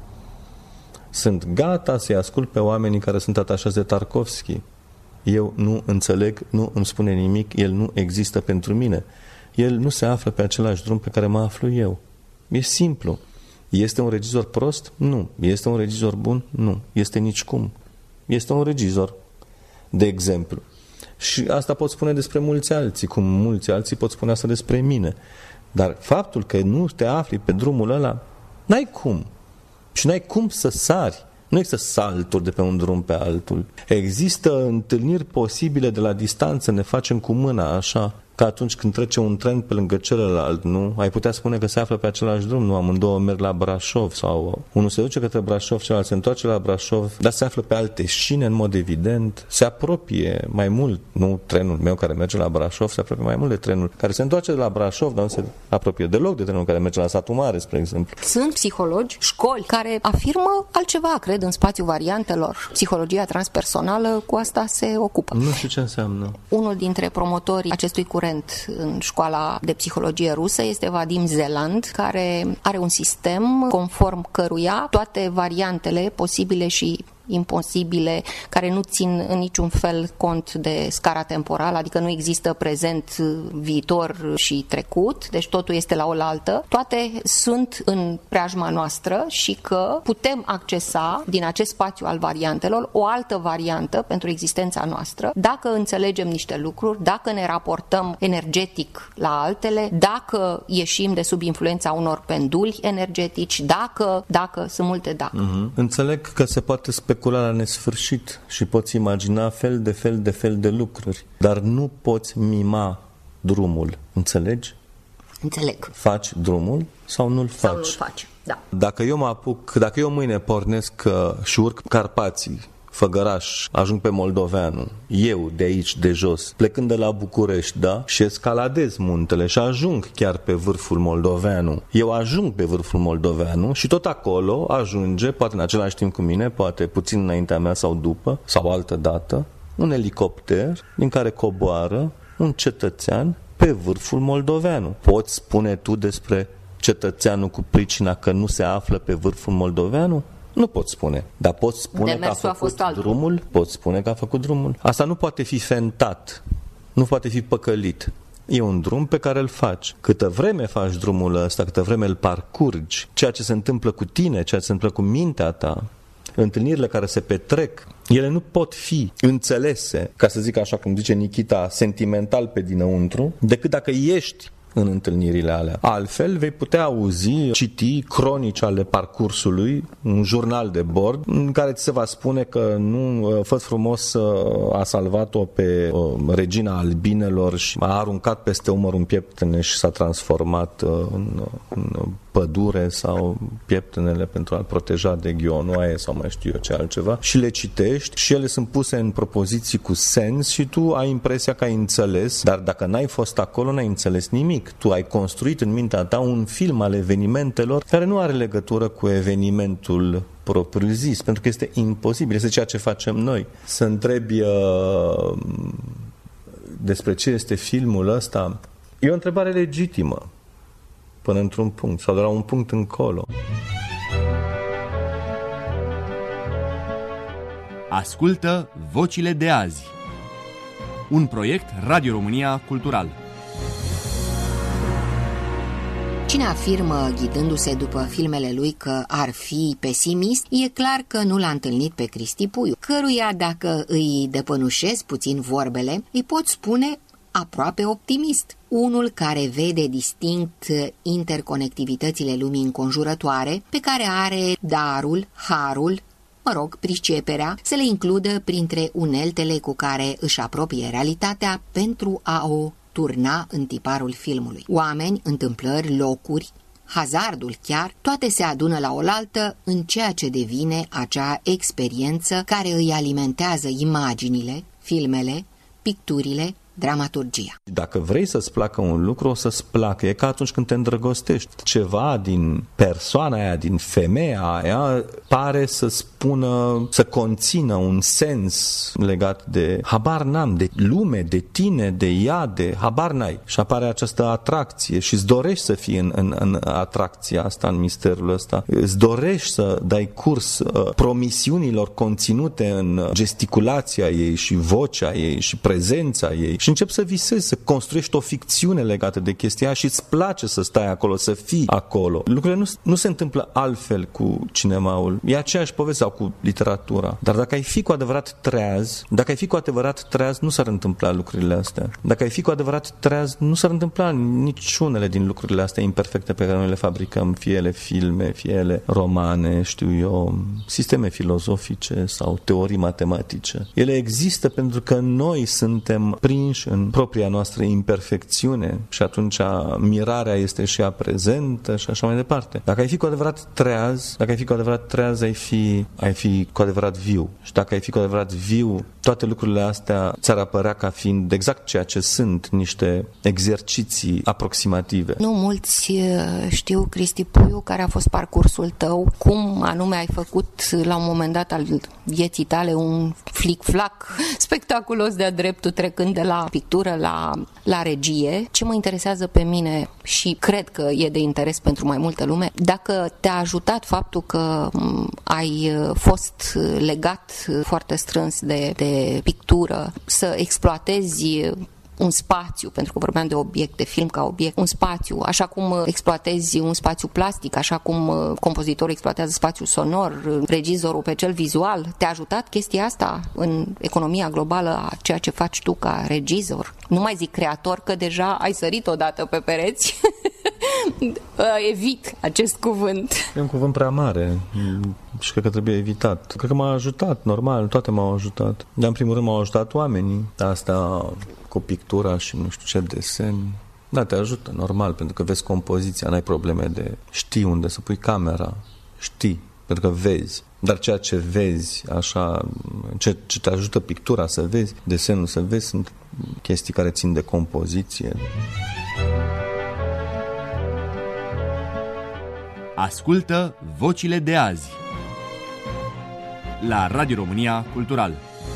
Sunt gata să-i ascult pe oamenii care sunt atașați de Tarkovski. Eu nu înțeleg, nu îmi spune nimic, el nu există pentru mine. El nu se află pe același drum pe care mă aflu eu. E simplu. Este un regizor prost? Nu. Este un regizor bun? Nu. Este nicicum. Este un regizor, de exemplu. Și asta pot spune despre mulți alții, cum mulți alții pot spune asta despre mine. Dar faptul că nu te afli pe drumul ăla, n-ai cum. Și n-ai cum să sari. Nu există salturi de pe un drum pe altul. Există întâlniri posibile de la distanță, ne facem cu mâna așa, că atunci când trece un tren pe lângă celălalt, nu? Ai putea spune că se află pe același drum, nu? Amândouă merg la Brașov sau unul se duce către Brașov, celălalt se întoarce la Brașov, dar se află pe alte șine, în mod evident, se apropie mai mult, nu trenul meu care merge la Brașov, se apropie mai mult de trenul care se întoarce de la Brașov, dar nu se apropie deloc de trenul care merge la Satu Mare, spre exemplu. Sunt psihologi, școli, care afirmă altceva, cred, în spațiul variantelor. Psihologia transpersonală cu asta se ocupă. Nu știu ce înseamnă. Unul dintre promotorii acestui curent în școala de psihologie rusă este Vadim Zeland, care are un sistem conform căruia toate variantele posibile și imposibile, care nu țin în niciun fel cont de scara temporală, adică nu există prezent, viitor și trecut, deci totul este la oaltă, toate sunt în preajma noastră și că putem accesa din acest spațiu al variantelor o altă variantă pentru existența noastră, dacă înțelegem niște lucruri, dacă ne raportăm energetic la altele, dacă ieșim de sub influența unor penduli energetici, dacă, dacă, sunt multe dacă. Uh-huh. Înțeleg că se poate specula la nesfârșit și poți imagina fel de fel de fel de lucruri, dar nu poți mima drumul, înțelegi? Înțeleg. Faci drumul sau nu-l faci? Sau nu-l faci, da. Dacă eu mă apuc, dacă eu mâine pornesc uh, și urc Carpații, Făgăraș, ajung pe Moldoveanu, eu de aici, de jos, plecând de la București, da? Și escaladez muntele și ajung chiar pe vârful Moldoveanu. Eu ajung pe vârful Moldoveanu și tot acolo ajunge, poate în același timp cu mine, poate puțin înaintea mea sau după, sau altă dată, un elicopter din care coboară un cetățean pe vârful Moldoveanu. Poți spune tu despre cetățeanul cu pricina că nu se află pe vârful Moldoveanu? Nu pot spune, dar pot spune Demersul că a făcut a drumul, pot spune că a făcut drumul. Asta nu poate fi fentat, nu poate fi păcălit. E un drum pe care îl faci. Câtă vreme faci drumul ăsta, câtă vreme îl parcurgi, ceea ce se întâmplă cu tine, ceea ce se întâmplă cu mintea ta, întâlnirile care se petrec, ele nu pot fi înțelese, ca să zic așa cum zice Nikita, sentimental pe dinăuntru, decât dacă ești în întâlnirile alea. Altfel vei putea auzi, citi cronici ale parcursului, un jurnal de bord în care ți se va spune că nu, Făt Frumos a salvat-o pe regina albinelor și a aruncat peste umăr un pieptene și s-a transformat în, în pădure sau pieptenele pentru a-l proteja de ghionoaie sau mai știu eu ce altceva, și le citești și ele sunt puse în propoziții cu sens și tu ai impresia că ai înțeles, dar dacă n-ai fost acolo, n-ai înțeles nimic. Tu ai construit în mintea ta un film al evenimentelor care nu are legătură cu evenimentul propriu-zis, pentru că este imposibil, este ceea ce facem noi. Să întrebi uh, despre ce este filmul ăsta, e o întrebare legitimă până într-un punct, sau de la un punct încolo. Ascultă Vocile de azi, un proiect Radio România Cultural. Cine afirmă, ghidându-se după filmele lui, că ar fi pesimist, e clar că nu l-a întâlnit pe Cristi Puiu, căruia, dacă îi depănușezi puțin vorbele, îi pot spune aproape optimist. Unul care vede distinct interconectivitățile lumii înconjurătoare, pe care are darul, harul, mă rog, priceperea, să le includă printre uneltele cu care își apropie realitatea pentru a o turna în tiparul filmului. Oameni, întâmplări, locuri, hazardul chiar, toate se adună la oaltă în ceea ce devine acea experiență care îi alimentează imaginile, filmele, picturile, dramaturgia. Dacă vrei să-ți placă un lucru, o să-ți placă. E ca atunci când te îndrăgostești. Ceva din persoana aia, din femeia aia, pare să spună, să conțină un sens legat de habar n-am, de lume, de tine, de ea, de habar n-ai. Și apare această atracție și îți dorești să fii în, în, în atracția asta, în misterul ăsta. Îți dorești să dai curs uh, promisiunilor conținute în gesticulația ei și vocea ei și prezența ei. Și începi să visezi, să construiești o ficțiune legată de chestia și îți place să stai acolo, să fii acolo. Lucrurile nu, nu se întâmplă altfel cu cinemaul. E aceeași poveste sau cu literatura. Dar dacă ai fi cu adevărat treaz, dacă ai fi cu adevărat treaz, nu s-ar întâmpla lucrurile astea. Dacă ai fi cu adevărat treaz, nu s-ar întâmpla niciunele din lucrurile astea imperfecte pe care noi le fabricăm, fie ele filme, fie ele romane, știu eu, sisteme filozofice sau teorii matematice. Ele există pentru că noi suntem prinși în propria noastră imperfecțiune și atunci mirarea este și ea prezentă și așa mai departe. Dacă ai fi cu adevărat treaz, dacă ai fi cu adevărat treaz, ai fi, ai fi cu adevărat viu. Și dacă ai fi cu adevărat viu, toate lucrurile astea ți-ar apărea ca fiind exact ceea ce sunt, niște exerciții aproximative. Nu mulți știu, Cristi Puiu, care a fost parcursul tău, cum anume ai făcut la un moment dat al vieții tale un flic-flac spectaculos de-a dreptul, trecând de la pictură la, la regie. Ce mă interesează pe mine și cred că e de interes pentru mai multă lume, dacă te-a ajutat faptul că ai fost legat foarte strâns de, de pictură, să exploatezi un spațiu, pentru că vorbeam de obiect, de film ca obiect, un spațiu, așa cum exploatezi un spațiu plastic, așa cum compozitorul exploatează spațiul sonor, regizorul pe cel vizual. Te-a ajutat chestia asta în economia globală a ceea ce faci tu ca regizor? Nu mai zic creator, că deja ai sărit odată pe pereți. Evit acest cuvânt. E un cuvânt prea mare și cred că trebuie evitat. Cred că m-a ajutat, normal, toate m-au ajutat. Dar în primul rând m-au ajutat oamenii. Asta cu pictura și nu știu ce desen. Da, te ajută, normal, pentru că vezi compoziția, n-ai probleme de știi unde să pui camera, știi, pentru că vezi. Dar ceea ce vezi, așa, ce, ce te ajută pictura să vezi, desenul să vezi, sunt chestii care țin de compoziție. Ascultă Vocile de azi la Radio România Cultural.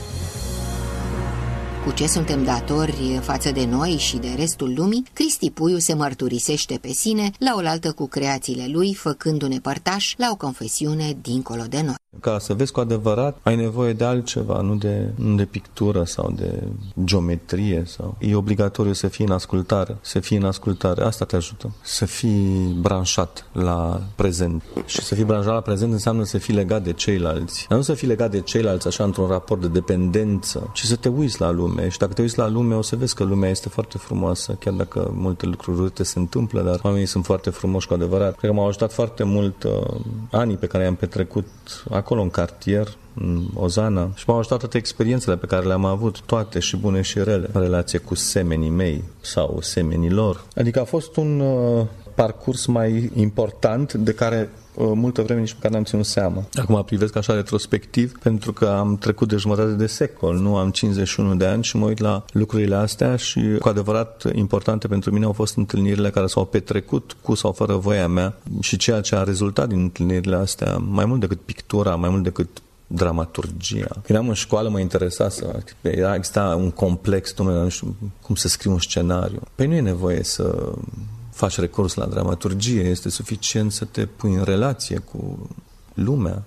Cu ce suntem datori față de noi și de restul lumii, Cristi Puiu se mărturisește pe sine la oaltă cu creațiile lui, făcându-ne părtași la o confesiune dincolo de noi. Ca să vezi cu adevărat, ai nevoie de altceva, nu de, nu de pictură sau de geometrie. Sau... E obligatoriu să fii în ascultare. Să fii în ascultare, asta te ajută. Să fii branșat la prezent. Și să fii branșat la prezent înseamnă să fii legat de ceilalți. Dar nu să fii legat de ceilalți așa într-un raport de dependență, ci să te uiți la lume. Și dacă te uiți la lume, o să vezi că lumea este foarte frumoasă, chiar dacă multe lucruri urâte se întâmplă, dar oamenii sunt foarte frumoși cu adevărat. Cred că m-au ajutat foarte mult uh, anii pe care i-am petrecut acolo în cartier, în Ozana, și m-au ajutat toate experiențele pe care le-am avut, toate și bune și rele, în relație cu semenii mei sau semenii lor. Adică a fost un uh, parcurs mai important de care uh, multă vreme nici pe care n-am ținut seama. Acum privesc așa retrospectiv, pentru că am trecut de jumătate de secol, nu am cincizeci și unu de ani și mă uit la lucrurile astea și cu adevărat importante pentru mine au fost întâlnirile care s-au petrecut cu sau fără voia mea și ceea ce a rezultat din întâlnirile astea, mai mult decât pictura, mai mult decât dramaturgia. Când eram în școală mă interesa să... Era, exista un complex, domnule, nu știu cum să scriu un scenariu. Păi nu e nevoie să faci recurs la dramaturgie, este suficient să te pui în relație cu lumea, cu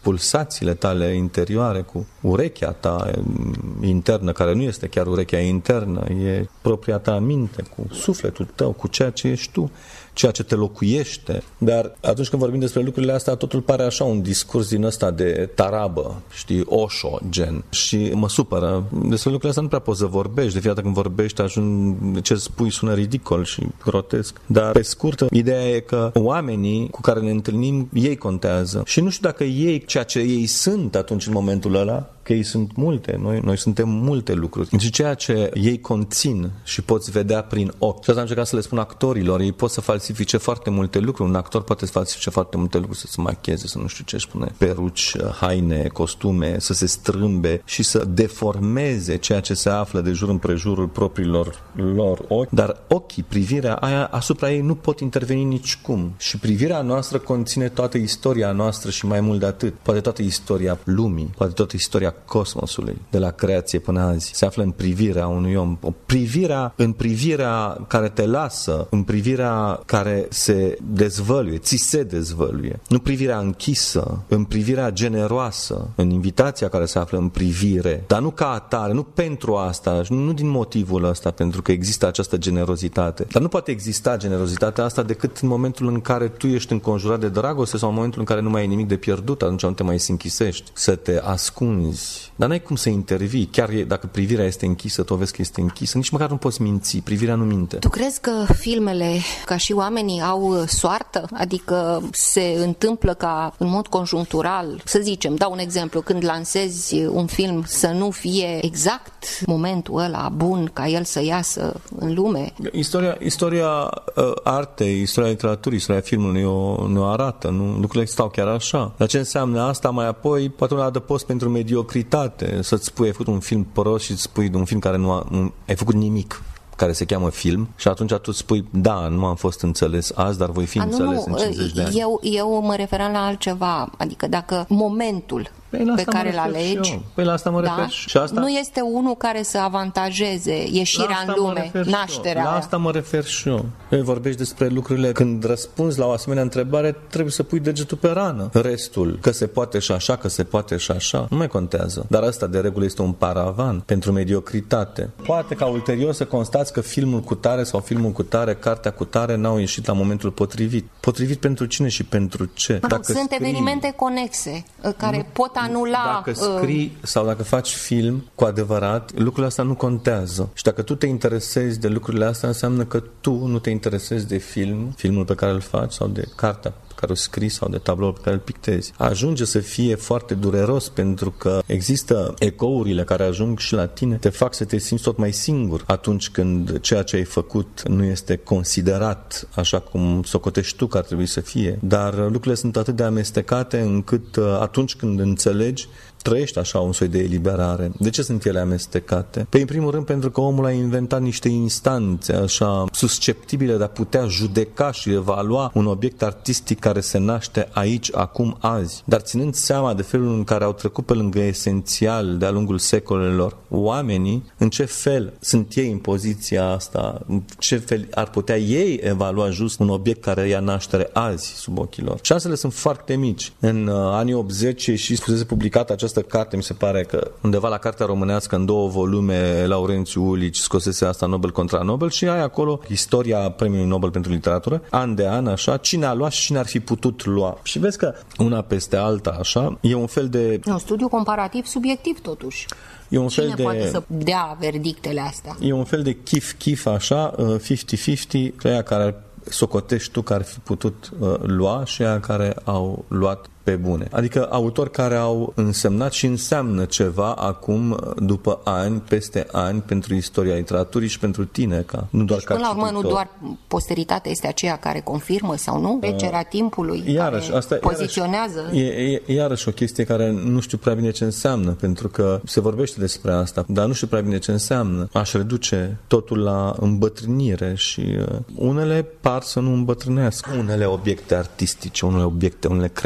pulsațiile tale interioare, cu urechea ta internă, care nu este chiar urechea internă, e propria ta minte, cu sufletul tău, cu ceea ce ești tu, ceea ce te locuiește. Dar atunci când vorbim despre lucrurile astea, totul pare așa un discurs din ăsta de tarabă, știi, Osho, gen. Și mă supără. Despre lucrurile astea nu prea poți să vorbești. De fiecare dată când vorbești, ajung, ce spui sună ridicol și grotesc. Dar, pe scurt, ideea e că oamenii cu care ne întâlnim, ei contează. Și nu știu dacă ei, ceea ce ei sunt atunci în momentul ăla, că ei sunt multe, noi, noi suntem multe lucruri. Și ceea ce ei conțin și poți vedea prin ochi. Și asta am încercat să le spun actorilor, ei pot să falsifice foarte multe lucruri. Un actor poate să falsifice foarte multe lucruri, să se macheze, să nu știu ce își pune, peruci, haine, costume, să se strâmbe și să deformeze ceea ce se află de jur împrejurul propriilor lor ochi. Dar ochii, privirea aia, asupra ei nu pot interveni nicicum. Și privirea noastră conține toată istoria noastră și mai mult de atât. Poate toată istoria lumii, poate toată istoria cosmosului, de la creație până azi, se află în privirea unui om. O privirea, în privirea care te lasă, în privirea care se dezvăluie, ți se dezvăluie. Nu privirea închisă, în privirea generoasă, în invitația care se află în privire, dar nu ca atare, nu pentru asta, nu din motivul ăsta, pentru că există această generozitate. Dar nu poate exista generozitatea asta decât în momentul în care tu ești înconjurat de dragoste sau în momentul în care nu mai ai nimic de pierdut, atunci nu te mai închisești, să te ascunzi. Dar n-ai cum să intervii, chiar dacă privirea este închisă, tu vezi că este închisă, nici măcar nu poți minți, privirea nu minte. Tu crezi că filmele, ca și oamenii, au soartă? Adică se întâmplă ca în mod conjunctural, să zicem, dau un exemplu, când lansezi un film să nu fie exact momentul ăla bun ca el să iasă în lume? Istoria, istoria uh, artei, istoria literaturii, istoria filmului o, ne arată, nu? Lucrurile stau chiar așa. Dar ce înseamnă asta mai apoi? Poate un adăpost pentru mediocritate, să-ți spui, ai făcut un film prost și îți spui de un film care nu, a, nu ai făcut nimic, care se cheamă film, și atunci tu spui, da, nu am fost înțeles azi, dar voi fi A, înțeles nu, în cincizeci de ani. Eu, eu mă referam la altceva, adică dacă momentul Păi pe care îl alegi, păi la asta mă refer da? și asta nu este unul care să avantajeze ieșirea în lume, nașterea. La asta mă refer și eu. Eu vorbești despre lucrurile, când răspunzi la o asemenea întrebare, trebuie să pui degetul pe rană. Restul, că se poate și așa, că se poate și așa, nu mai contează. Dar asta de regulă este un paravan pentru mediocritate. Poate ca ulterior să constați că filmul cu tare sau filmul cu tare, cartea cu tare n-au ieșit la momentul potrivit. Potrivit pentru cine și pentru ce? Mă rog, sunt scrii, evenimente conexe care nu, pot anula... Dacă scrii uh... sau dacă faci film cu adevărat, lucrurile astea nu contează. Și dacă tu te interesezi de lucrurile astea, înseamnă că tu nu te interesezi de film, filmul pe care îl faci sau de cartea pe care o scrii sau de tabloul pe care îl pictezi. Ajunge să fie foarte dureros pentru că există ecourile care ajung și la tine, te fac să te simți tot mai singur atunci când ceea ce ai făcut nu este considerat așa cum socotești tu că ar trebui să fie. Dar lucrurile sunt atât de amestecate încât atunci când înțelegi, trăiești așa un soi de eliberare. De ce sunt ele amestecate? Păi, în primul rând, pentru că omul a inventat niște instanțe așa susceptibile de a putea judeca și evalua un obiect artistic care se naște aici, acum, azi. Dar ținând seama de felul în care au trecut pe lângă esențial de-a lungul secolelor oamenii, în ce fel sunt ei în poziția asta, în ce fel ar putea ei evalua just un obiect care ia naștere azi sub ochii lor. Șansele sunt foarte mici. În uh, anii optzeci și fusese publicată această carte, mi se pare că undeva la Cartea Românească, în două volume, Laurențiu Ulici scosese asta, Nobel contra Nobel, și ai acolo istoria Premiului Nobel pentru literatură, an de an, așa, cine a luat și cine ar fi putut lua. Și vezi că una peste alta, așa, e un fel de... E un studiu comparativ subiectiv, totuși. E un Cine fel de... poate să dea verdictele astea? E un fel de chif-chif, așa, cincizeci cincizeci, aia care socotești tu că ar fi putut uh, lua și aia care au luat pe bune. Adică autori care au însemnat și înseamnă ceva acum, după ani, peste ani, pentru istoria literaturii și pentru tine, ca nu doar și ca până la urmă, cititor. Nu doar posteritatea este aceea care confirmă sau nu, trecerea timpului, iarăși, care asta, poziționează. Iarăși, e, e iarăși o chestie care nu știu prea bine ce înseamnă, pentru că se vorbește despre asta, dar nu știu prea bine ce înseamnă. Aș reduce totul la îmbătrânire și uh, unele par să nu îmbătrânească. Unele obiecte artistice, unele obiecte, unele creații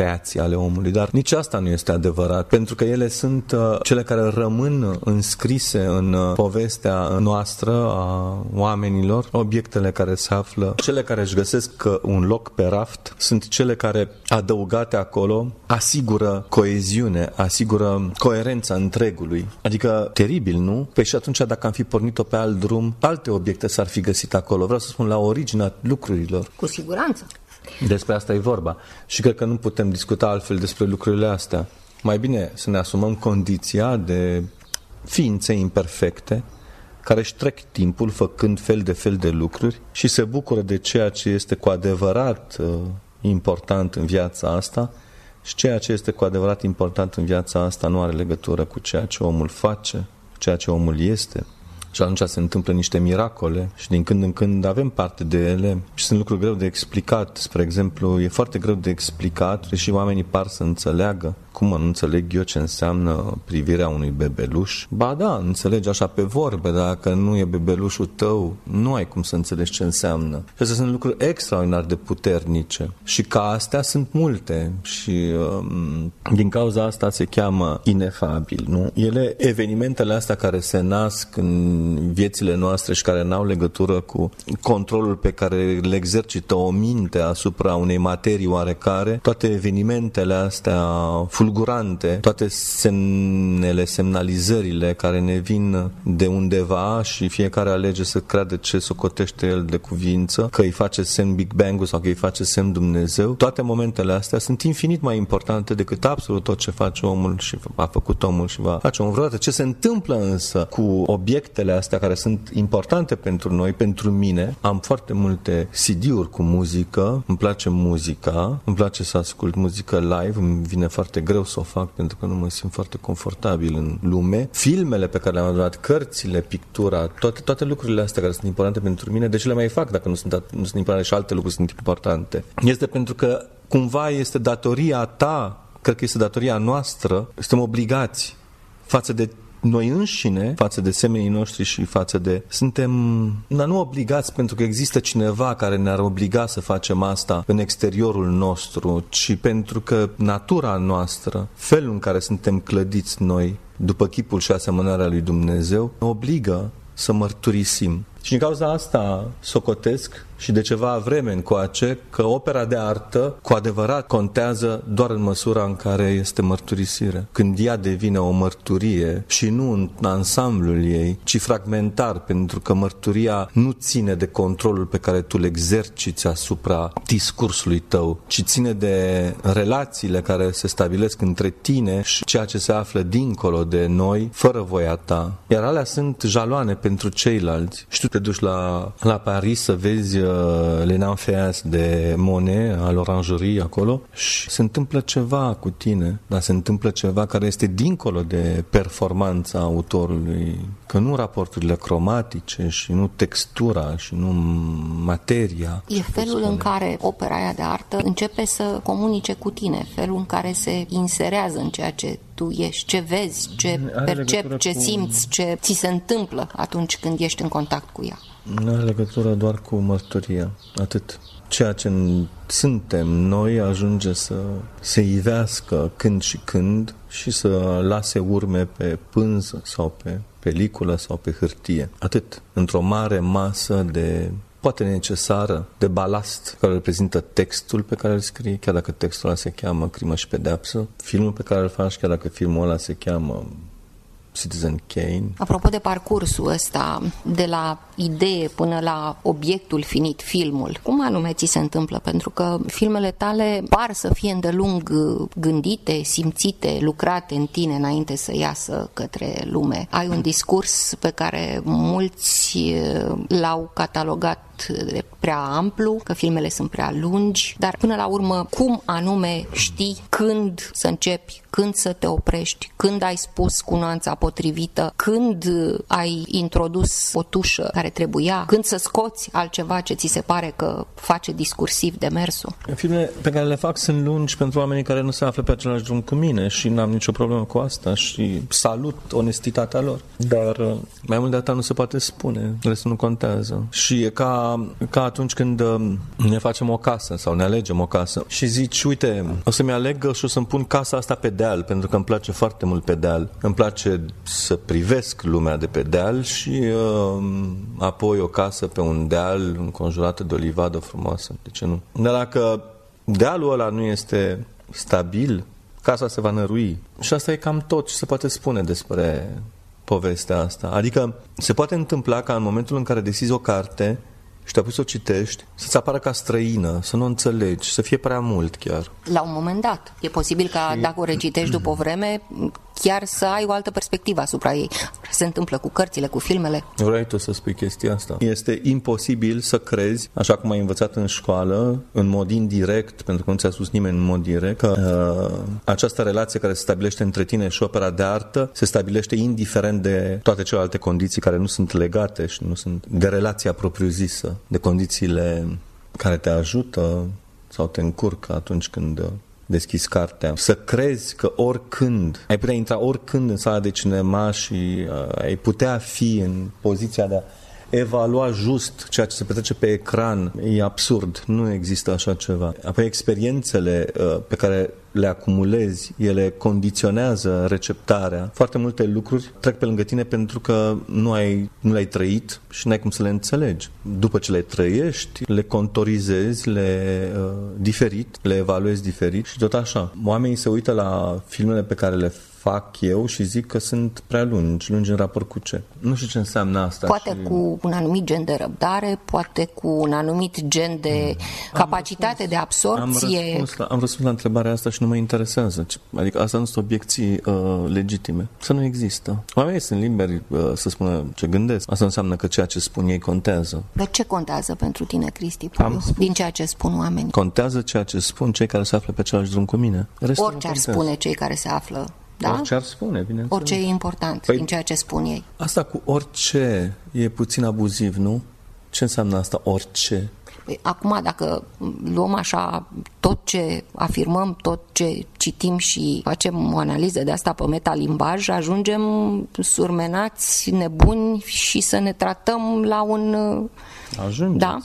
ale omului, dar nici asta nu este adevărat, pentru că ele sunt uh, cele care rămân înscrise în uh, povestea noastră a oamenilor, obiectele care se află, cele care își găsesc uh, un loc pe raft, sunt cele care, adăugate acolo, asigură coeziune, asigură coerența întregului. Adică, teribil, nu? Păi și atunci, dacă am fi pornit-o pe alt drum, alte obiecte s-ar fi găsit acolo. Vreau să spun, la originea lucrurilor. Cu siguranță. Despre asta e vorba. Și cred că nu putem discuta altfel despre lucrurile astea. Mai bine să ne asumăm condiția de ființe imperfecte care își trec timpul făcând fel de fel de lucruri și se bucură de ceea ce este cu adevărat uh, important în viața asta, și ceea ce este cu adevărat important în viața asta nu are legătură cu ceea ce omul face, cu ceea ce omul este. Și atunci se întâmplă niște miracole și din când în când avem parte de ele și sunt lucruri greu de explicat. Spre exemplu, e foarte greu de explicat, deși oamenii par să înțeleagă. Cum mă, nu înțeleg eu ce înseamnă privirea unui bebeluș? Ba da, înțelegi așa pe vorbe, dar dacă nu e bebelușul tău, nu ai cum să înțelegi ce înseamnă. Și astea sunt lucruri extraordinar de puternice. Și ca astea sunt multe și um, din cauza asta se cheamă inefabil, nu? Ele, evenimentele astea care se nasc în viețile noastre și care n-au legătură cu controlul pe care le exercită o minte asupra unei materii oarecare, toate evenimentele astea fulgurante, toate semnele, semnalizările care ne vin de undeva și fiecare alege să creadă ce socotește el de cuvință, că îi face semn Big Bang-ul sau că îi face semn Dumnezeu, toate momentele astea sunt infinit mai importante decât absolut tot ce face omul și a făcut omul și va face omul vreodată. Ce se întâmplă însă cu obiectele astea care sunt importante pentru noi, pentru mine, am foarte multe C D-uri cu muzică, îmi place muzica, îmi place să ascult muzică live, îmi vine foarte greu să o fac pentru că nu mă simt foarte confortabil în lume. Filmele pe care le-am adunat, cărțile, pictura, toate, toate lucrurile astea care sunt importante pentru mine, de ce le mai fac dacă nu sunt, nu sunt importante și alte lucruri sunt importante? Este pentru că cumva este datoria ta, cred că este datoria noastră, suntem obligați față de noi înșine, față de semenii noștri și față de... Suntem, dar nu obligați pentru că există cineva care ne-ar obliga să facem asta în exteriorul nostru, ci pentru că natura noastră, felul în care suntem clădiți noi, după chipul și asemănarea lui Dumnezeu, ne obligă să mărturisim. Și din cauza asta socotesc și de ceva vreme încoace că opera de artă cu adevărat contează doar în măsura în care este mărturisire. Când ea devine o mărturie și nu în ansamblul ei, ci fragmentar, pentru că mărturia nu ține de controlul pe care tu îl exerciți asupra discursului tău, ci ține de relațiile care se stabilesc între tine și ceea ce se află dincolo de noi, fără voia ta. Iar alea sunt jaloane pentru ceilalți. Și tu te duci la, la Paris să vezi uh, Les Nymphéas de Monet, al oranjerie acolo, și se întâmplă ceva cu tine, dar se întâmplă ceva care este dincolo de performanța autorului, că nu raporturile cromatice și nu textura și nu materia. E felul în care opera aia de artă începe să comunice cu tine, felul în care se inserează în ceea ce tu ești, ce vezi, ce percepi, ce simți, ce ți se întâmplă atunci când ești în contact cu ea. Nu are legătură doar cu mărturia, atât. Ceea ce suntem noi ajunge să se ivească când și când și să lase urme pe pânză sau pe peliculă sau pe hârtie. Atât. Într-o mare masă de, poate necesară, de balast care reprezintă textul pe care îl scrii, chiar dacă textul ăla se cheamă Crimă și Pedeapsă, filmul pe care îl faci, chiar dacă filmul ăla se cheamă Citizen Kane. Apropo de parcursul ăsta, de la idee până la obiectul finit, filmul, cum anume ți se întâmplă? Pentru că filmele tale par să fie îndelung gândite, simțite, lucrate în tine înainte să iasă către lume. Ai un discurs pe care mulți l-au catalogat de prea amplu, că filmele sunt prea lungi, dar până la urmă, cum anume știi când să începi, când să te oprești, când ai spus cu nuanța potrivită, când ai introdus o tușă care trebuia, când să scoți altceva ce ți se pare că face discursiv demersul? Filmele pe care le fac sunt lungi pentru oamenii care nu se află pe același drum cu mine și n-am nicio problemă cu asta și salut onestitatea lor. Dar mai mult de atât nu se poate spune, restul nu contează. Și e ca ca, ca atunci când ne facem o casă sau ne alegem o casă și zici, uite, o să-mi aleg și o să-mi pun casa asta pe deal, pentru că îmi place foarte mult pe deal. Îmi place să privesc lumea de pe deal și uh, apoi o casă pe un deal înconjurată de o livadă frumoasă. De ce nu? Dar dacă dealul ăla nu este stabil, casa se va nărui. Și asta e cam tot ce se poate spune despre povestea asta. Adică se poate întâmpla ca în momentul în care deschizi o carte și te-a pus să o citești, să-ți apară ca străină, să nu o înțelegi, să fie prea mult chiar. La un moment dat. E posibil ca și... dacă o recitești după o vreme, chiar să ai o altă perspectivă asupra ei. Se întâmplă cu cărțile, cu filmele. Vrei tu să spui chestia asta? Este imposibil să crezi, așa cum ai învățat în școală, în mod indirect, pentru că nu ți-a spus nimeni în mod direct, că uh, această relație care se stabilește între tine și opera de artă se stabilește indiferent de toate celelalte condiții care nu sunt legate și nu sunt de relația propriu-zisă, de condițiile care te ajută sau te încurcă atunci când deschizi cartea. Să crezi că oricând, ai putea intra oricând în sala de cinema și uh, ai putea fi în poziția de a evalua just ceea ce se petrece pe ecran, e absurd. Nu există așa ceva. Apoi experiențele uh, pe care le acumulezi, ele condiționează receptarea. Foarte multe lucruri trec pe lângă tine pentru că nu, ai, nu le-ai trăit și n-ai cum să le înțelegi. După ce le trăiești, le contorizezi, le uh, diferit, le evaluezi diferit și tot așa. Oamenii se uită la filmele pe care le fac eu și zic că sunt prea lungi, lungi în raport cu ce. Nu știu ce înseamnă asta. Poate și... cu un anumit gen de răbdare, poate cu un anumit gen de mm. capacitate răspuns, de absorpție. Am răspuns, la, am răspuns la întrebarea asta și nu mă interesează. Adică asta nu sunt obiecții uh, legitime. Să nu există. Oamenii sunt liberi uh, să spună ce gândesc. Asta înseamnă că ceea ce spun ei contează. Dar ce contează pentru tine, Cristi Puiu, din ceea ce spun oamenii? Contează ceea ce spun cei care se află pe același drum cu mine. Restul Orice ar spune cei care se află. Da? Orice ar spune, bineînțeles. Orice e important păi, din ceea ce spun ei. Asta cu orice e puțin abuziv, nu? Ce înseamnă asta, orice? Păi, acum, dacă luăm așa tot ce afirmăm, tot ce citim și facem o analiză de asta pe metalimbaj, ajungem surmenați, nebuni și să ne tratăm la un... Ajungeți. Da?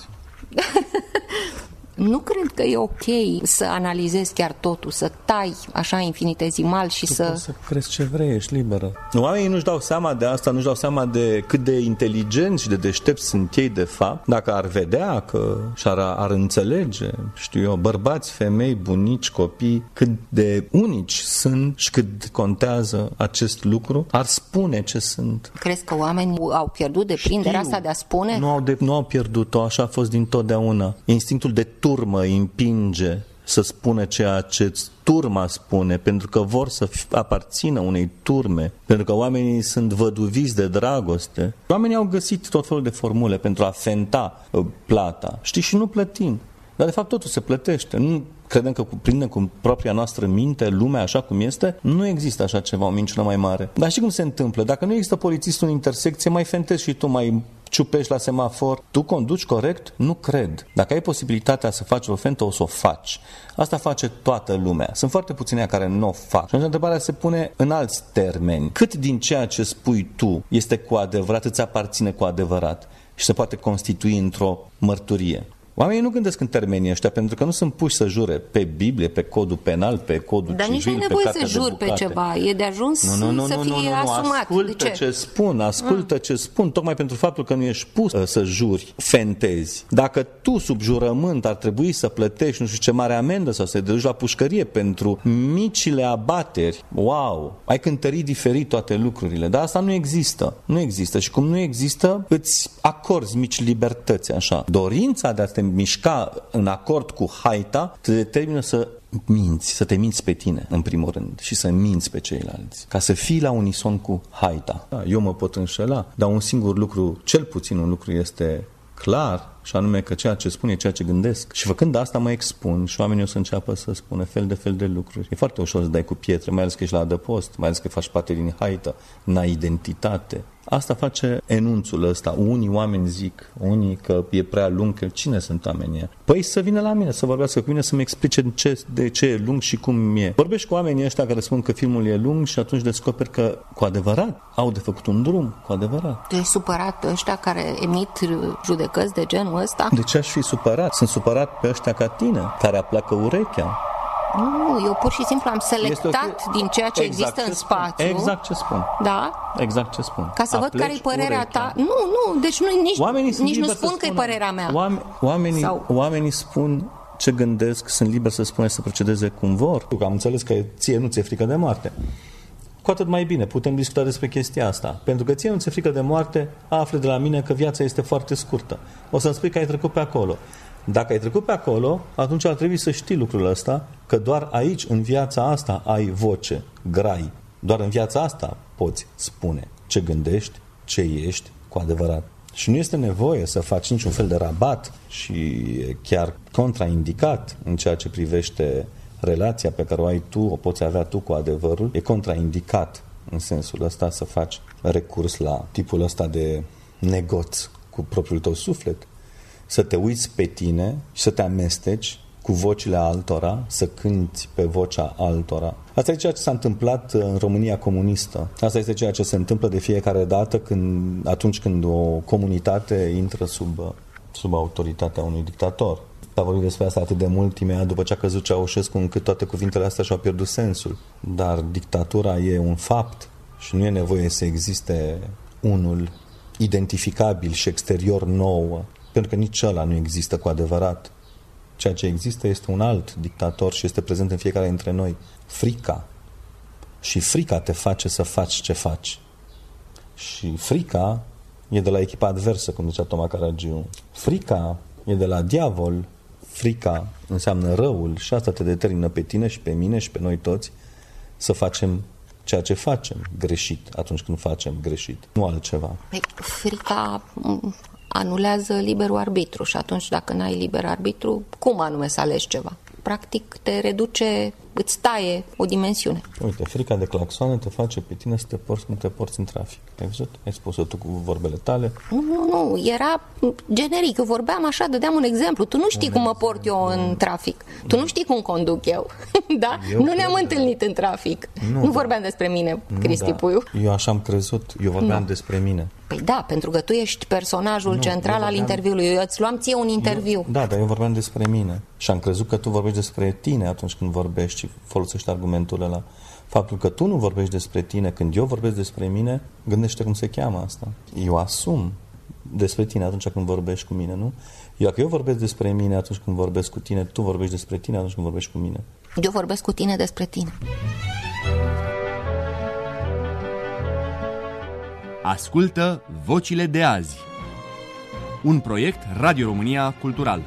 Nu cred că e ok să analizezi chiar totul, să tai așa infinitezimal și tu să... poți să crezi ce vrei, ești liberă. Oamenii nu-și dau seama de asta, nu-și dau seama de cât de inteligenți și de deștepți sunt ei de fapt, dacă ar vedea că și-ar ar înțelege, știu eu, bărbați, femei, bunici, copii, cât de unici sunt și cât contează acest lucru, ar spune ce sunt. Crezi că oamenii au pierdut deprinderea asta de a spune? Nu au, de, nu au pierdut-o, așa a fost dintotdeauna. Instinctul de turmă îi împinge să spună ceea ce turma spune, pentru că vor să aparțină unei turme, pentru că oamenii sunt văduviți de dragoste. Oamenii au găsit tot felul de formule pentru a fenta uh, plata. Știi, și nu plătim. Dar de fapt totul se plătește. Nu credem că prindem cu propria noastră minte lumea așa cum este. Nu există așa ceva, o minciună mai mare. Dar știi cum se întâmplă? Dacă nu există polițistul în intersecție, mai fentezi și tu, mai ciupești la semafor. Tu conduci corect? Nu cred. Dacă ai posibilitatea să faci o fentă, o să o faci. Asta face toată lumea. Sunt foarte puțini care nu o fac. Și atunci întrebarea se pune în alți termeni. Cât din ceea ce spui tu este cu adevărat, îți aparține cu adevărat și se poate constitui într-o mărturie? Oamenii nu gândesc în termenii ăștia pentru că nu sunt puși să jure pe Biblie, pe codul penal, pe codul Dar civil, nici nu ai nevoie să juri pe ceva. E de ajuns nu, nu, nu, să fie nu, nu, nu, asumat. Ascultă de ce? ce spun, ascultă mm. ce spun, tocmai pentru faptul că nu ești pus uh, să juri, fentezi. Dacă tu sub jurământ ar trebui să plătești nu știu ce mare amendă sau să te duci la pușcărie pentru micile abateri, wow, ai cântărit diferit toate lucrurile, dar asta nu există. Nu există și cum nu există, îți acorzi mici libertăți așa. Dorința de a te mișca în acord cu haita te determină să minți, să te minți pe tine în primul rând și să minți pe ceilalți, ca să fii la unison cu haita. Da, eu mă pot înșela, dar un singur lucru, cel puțin un lucru este clar, și anume că ceea ce spun e ceea ce gândesc. Și făcând asta mă expun și oamenii o să înceapă să spună fel de fel de lucruri. E foarte ușor să dai cu pietre, mai ales că ești la adăpost, mai ales că faci parte din haită, n-ai identitate. Asta face enunțul ăsta. Unii oameni zic, unii că e prea lung, că cine sunt oamenii? Păi să vină la mine, să vorbească cu mine, să-mi explice de ce, de ce e lung și cum e. Vorbești cu oamenii ăștia care spun că filmul e lung și atunci descoperi că cu adevărat au de făcut un drum, cu adevărat. Tu ești supărat ăștia care emit judecăți de genul anul ăsta. De ce aș fi supărat? Sunt supărat pe ăștia ca tine, care apleacă urechea. Nu, eu pur și simplu am selectat okay. din ceea ce exact există în spațiu. Exact ce spun. Da? Exact ce spun. Ca să Apleci văd care e părerea urechea. ta. Nu, nu, deci nu, nici, nici nu spun că e părerea mea. Oameni, oamenii, Sau... oamenii spun ce gândesc, sunt liberi să spună să procedeze cum vor. Am înțeles că ție nu ți-e frică de moarte. Cu atât mai bine, putem discuta despre chestia asta. Pentru că ție nu ți-e frică de moarte, afli de la mine că viața este foarte scurtă. O să-mi spui că ai trecut pe acolo. Dacă ai trecut pe acolo, atunci ar trebui să știi lucrul ăsta, că doar aici, în viața asta, ai voce, grai. Doar în viața asta poți spune ce gândești, ce ești cu adevărat. Și nu este nevoie să faci niciun fel de rabat și chiar contraindicat în ceea ce privește relația pe care o ai tu, o poți avea tu cu adevărul. E contraindicat în sensul ăsta să faci recurs la tipul ăsta de negoț cu propriul tău suflet. Să te uiți pe tine și să te amesteci cu vocile altora, să cânti pe vocea altora. Asta e ceea ce s-a întâmplat în România comunistă. Asta este ceea ce se întâmplă de fiecare dată când, atunci când o comunitate intră sub, sub autoritatea unui dictator. S-a vorbit despre asta atât de mult imediat după ce a căzut Ceaușescu, încât toate cuvintele astea și-au pierdut sensul. Dar dictatura e un fapt și nu e nevoie să existe unul identificabil și exterior nouă, pentru că nici ăla nu există cu adevărat. Ceea ce există este un alt dictator și este prezent în fiecare dintre noi. Frica. Și frica te face să faci ce faci. Și frica e de la echipa adversă, cum zicea Toma Caragiu. Frica e de la diavol. Frica înseamnă răul și asta te determină pe tine și pe mine și pe noi toți să facem ceea ce facem greșit atunci când facem greșit. Nu altceva. Păi, frica anulează liberul arbitru și atunci dacă n-ai liber arbitru, cum anume să alegi ceva? Practic te reduce, îți taie o dimensiune. Uite, frica de claxoane te face pe tine să te porți cum te porți în trafic. Ai văzut? Ai spus-o tu cu vorbele tale. Nu, nu, nu, era generic. Eu vorbeam așa, dădeam un exemplu. Tu nu știi un cum mă port eu în trafic. Tu nu știi cum conduc eu. Da? Eu nu ne-am întâlnit în trafic. Nu, nu vorbeam da. despre mine, Cristi da. Puiu. Eu așa am crezut. Eu vorbeam nu. despre mine. Păi da, pentru că tu ești personajul nu, central vorbeam... al interviului. Eu îți luam ție un interviu. Eu, da, dar eu vorbeam despre mine. Și am crezut că tu vorbești despre tine atunci când vorbești și folosești argumentul ăla. Faptul că tu nu vorbești despre tine când eu vorbesc despre mine, gândește cum se cheamă asta. Eu asum despre tine atunci când vorbești cu mine, nu? Dacă eu vorbesc despre mine atunci când vorbesc cu tine, tu vorbești despre tine atunci când vorbești cu mine. Eu vorbesc cu tine despre tine. Ascultă Vocile de azi. Un proiect Radio România Cultural.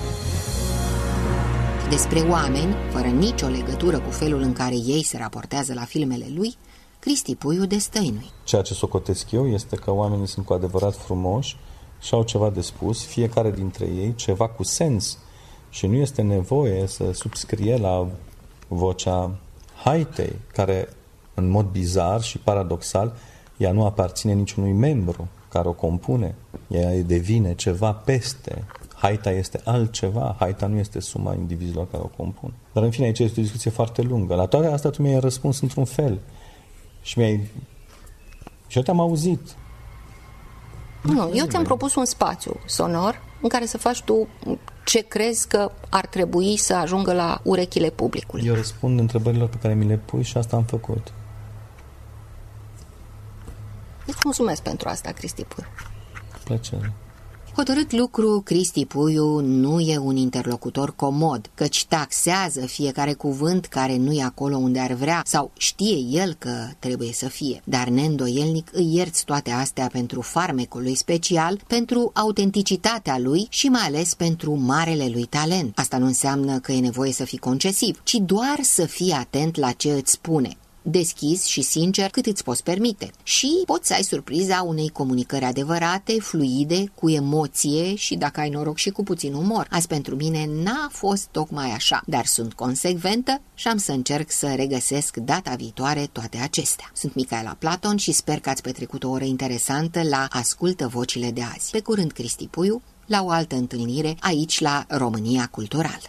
Despre oameni, fără nicio legătură cu felul în care ei se raportează la filmele lui, Cristi Puiu destăinui. Ceea ce socotesc eu este că oamenii sunt cu adevărat frumoși și au ceva de spus, fiecare dintre ei ceva cu sens și nu este nevoie să subscrie la vocea haitei, care în mod bizar și paradoxal ea nu aparține niciunui membru care o compune, ea devine ceva peste. Haita este altceva, haita nu este suma indivizilor care o compun. Dar în fine, aici este o discuție foarte lungă. La toate astea tu mi-ai răspuns într-un fel. Și mi-ai... Și eu te-am auzit. Nu, eu ți-am propus un spațiu sonor în care să faci tu ce crezi că ar trebui să ajungă la urechile publicului. Eu răspund întrebărilor pe care mi le pui și asta am făcut. Îți mulțumesc pentru asta, Cristi Puiu. Plăcere. Hotărât lucru, Cristi Puiu nu e un interlocutor comod, căci taxează fiecare cuvânt care nu e acolo unde ar vrea sau știe el că trebuie să fie. Dar neîndoielnic îi ierți toate astea pentru farmecul lui special, pentru autenticitatea lui și mai ales pentru marele lui talent. Asta nu înseamnă că e nevoie să fii concesiv, ci doar să fii atent la ce îți spune, deschis și sincer cât îți poți permite. Și poți să ai surpriza unei comunicări adevărate, fluide, cu emoție și, dacă ai noroc, și cu puțin umor. Azi pentru mine n-a fost tocmai așa, dar sunt consecventă și am să încerc să regăsesc data viitoare toate acestea. Sunt Micaela Platon și sper că ați petrecut o oră interesantă la Ascultă Vocile de azi. Pe curând, Cristi Puiu, la o altă întâlnire aici la România Cultural.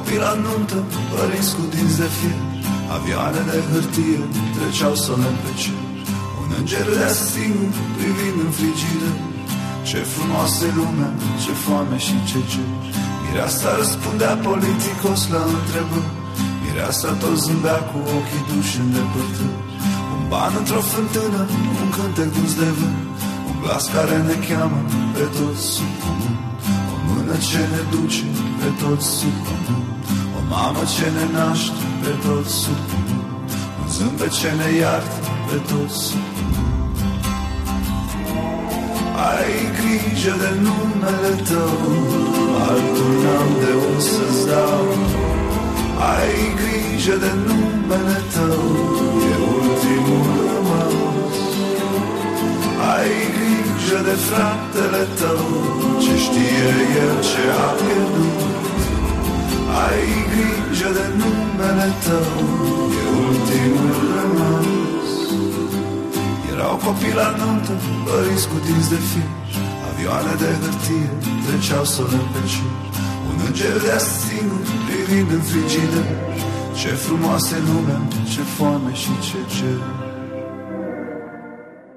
copii la nuntă, părinți cu dinți de fier, avioane de hârtie treceau solemn pe cer. Un înger de singur privind în frigidă, ce frumoasă e lumea, ce foame și ce cer. Mireasa răspundea politicos la întrebări, mireasa tot zâmbea cu ochii duși în depărtări. Un ban într-o fântână, un cântec dus de vânt, un glas care ne cheamă pe toți sub pământ. O mână ce ne duce pe toți sub pământ, o mamă ce ne naște pe toți sub pământ, un zâmbet ce ne iartă pe toți sub pământ. Ai grijă de numele tău, altul n-am de unde să-ți dau. Ai grijă de numele tău, e ultimul rămas. Ai grijă de fratele tău, ce știe el ce a pierdut. Ai grijă de numele tău, e ultimul rămas. Erau copii la nuntă, părinți cu dinți de fier, avioane de hârtie treceau solemn pe cer. Un înger de singur privind în frigidă, ce frumoasă e lumea, ce foame și ce cer.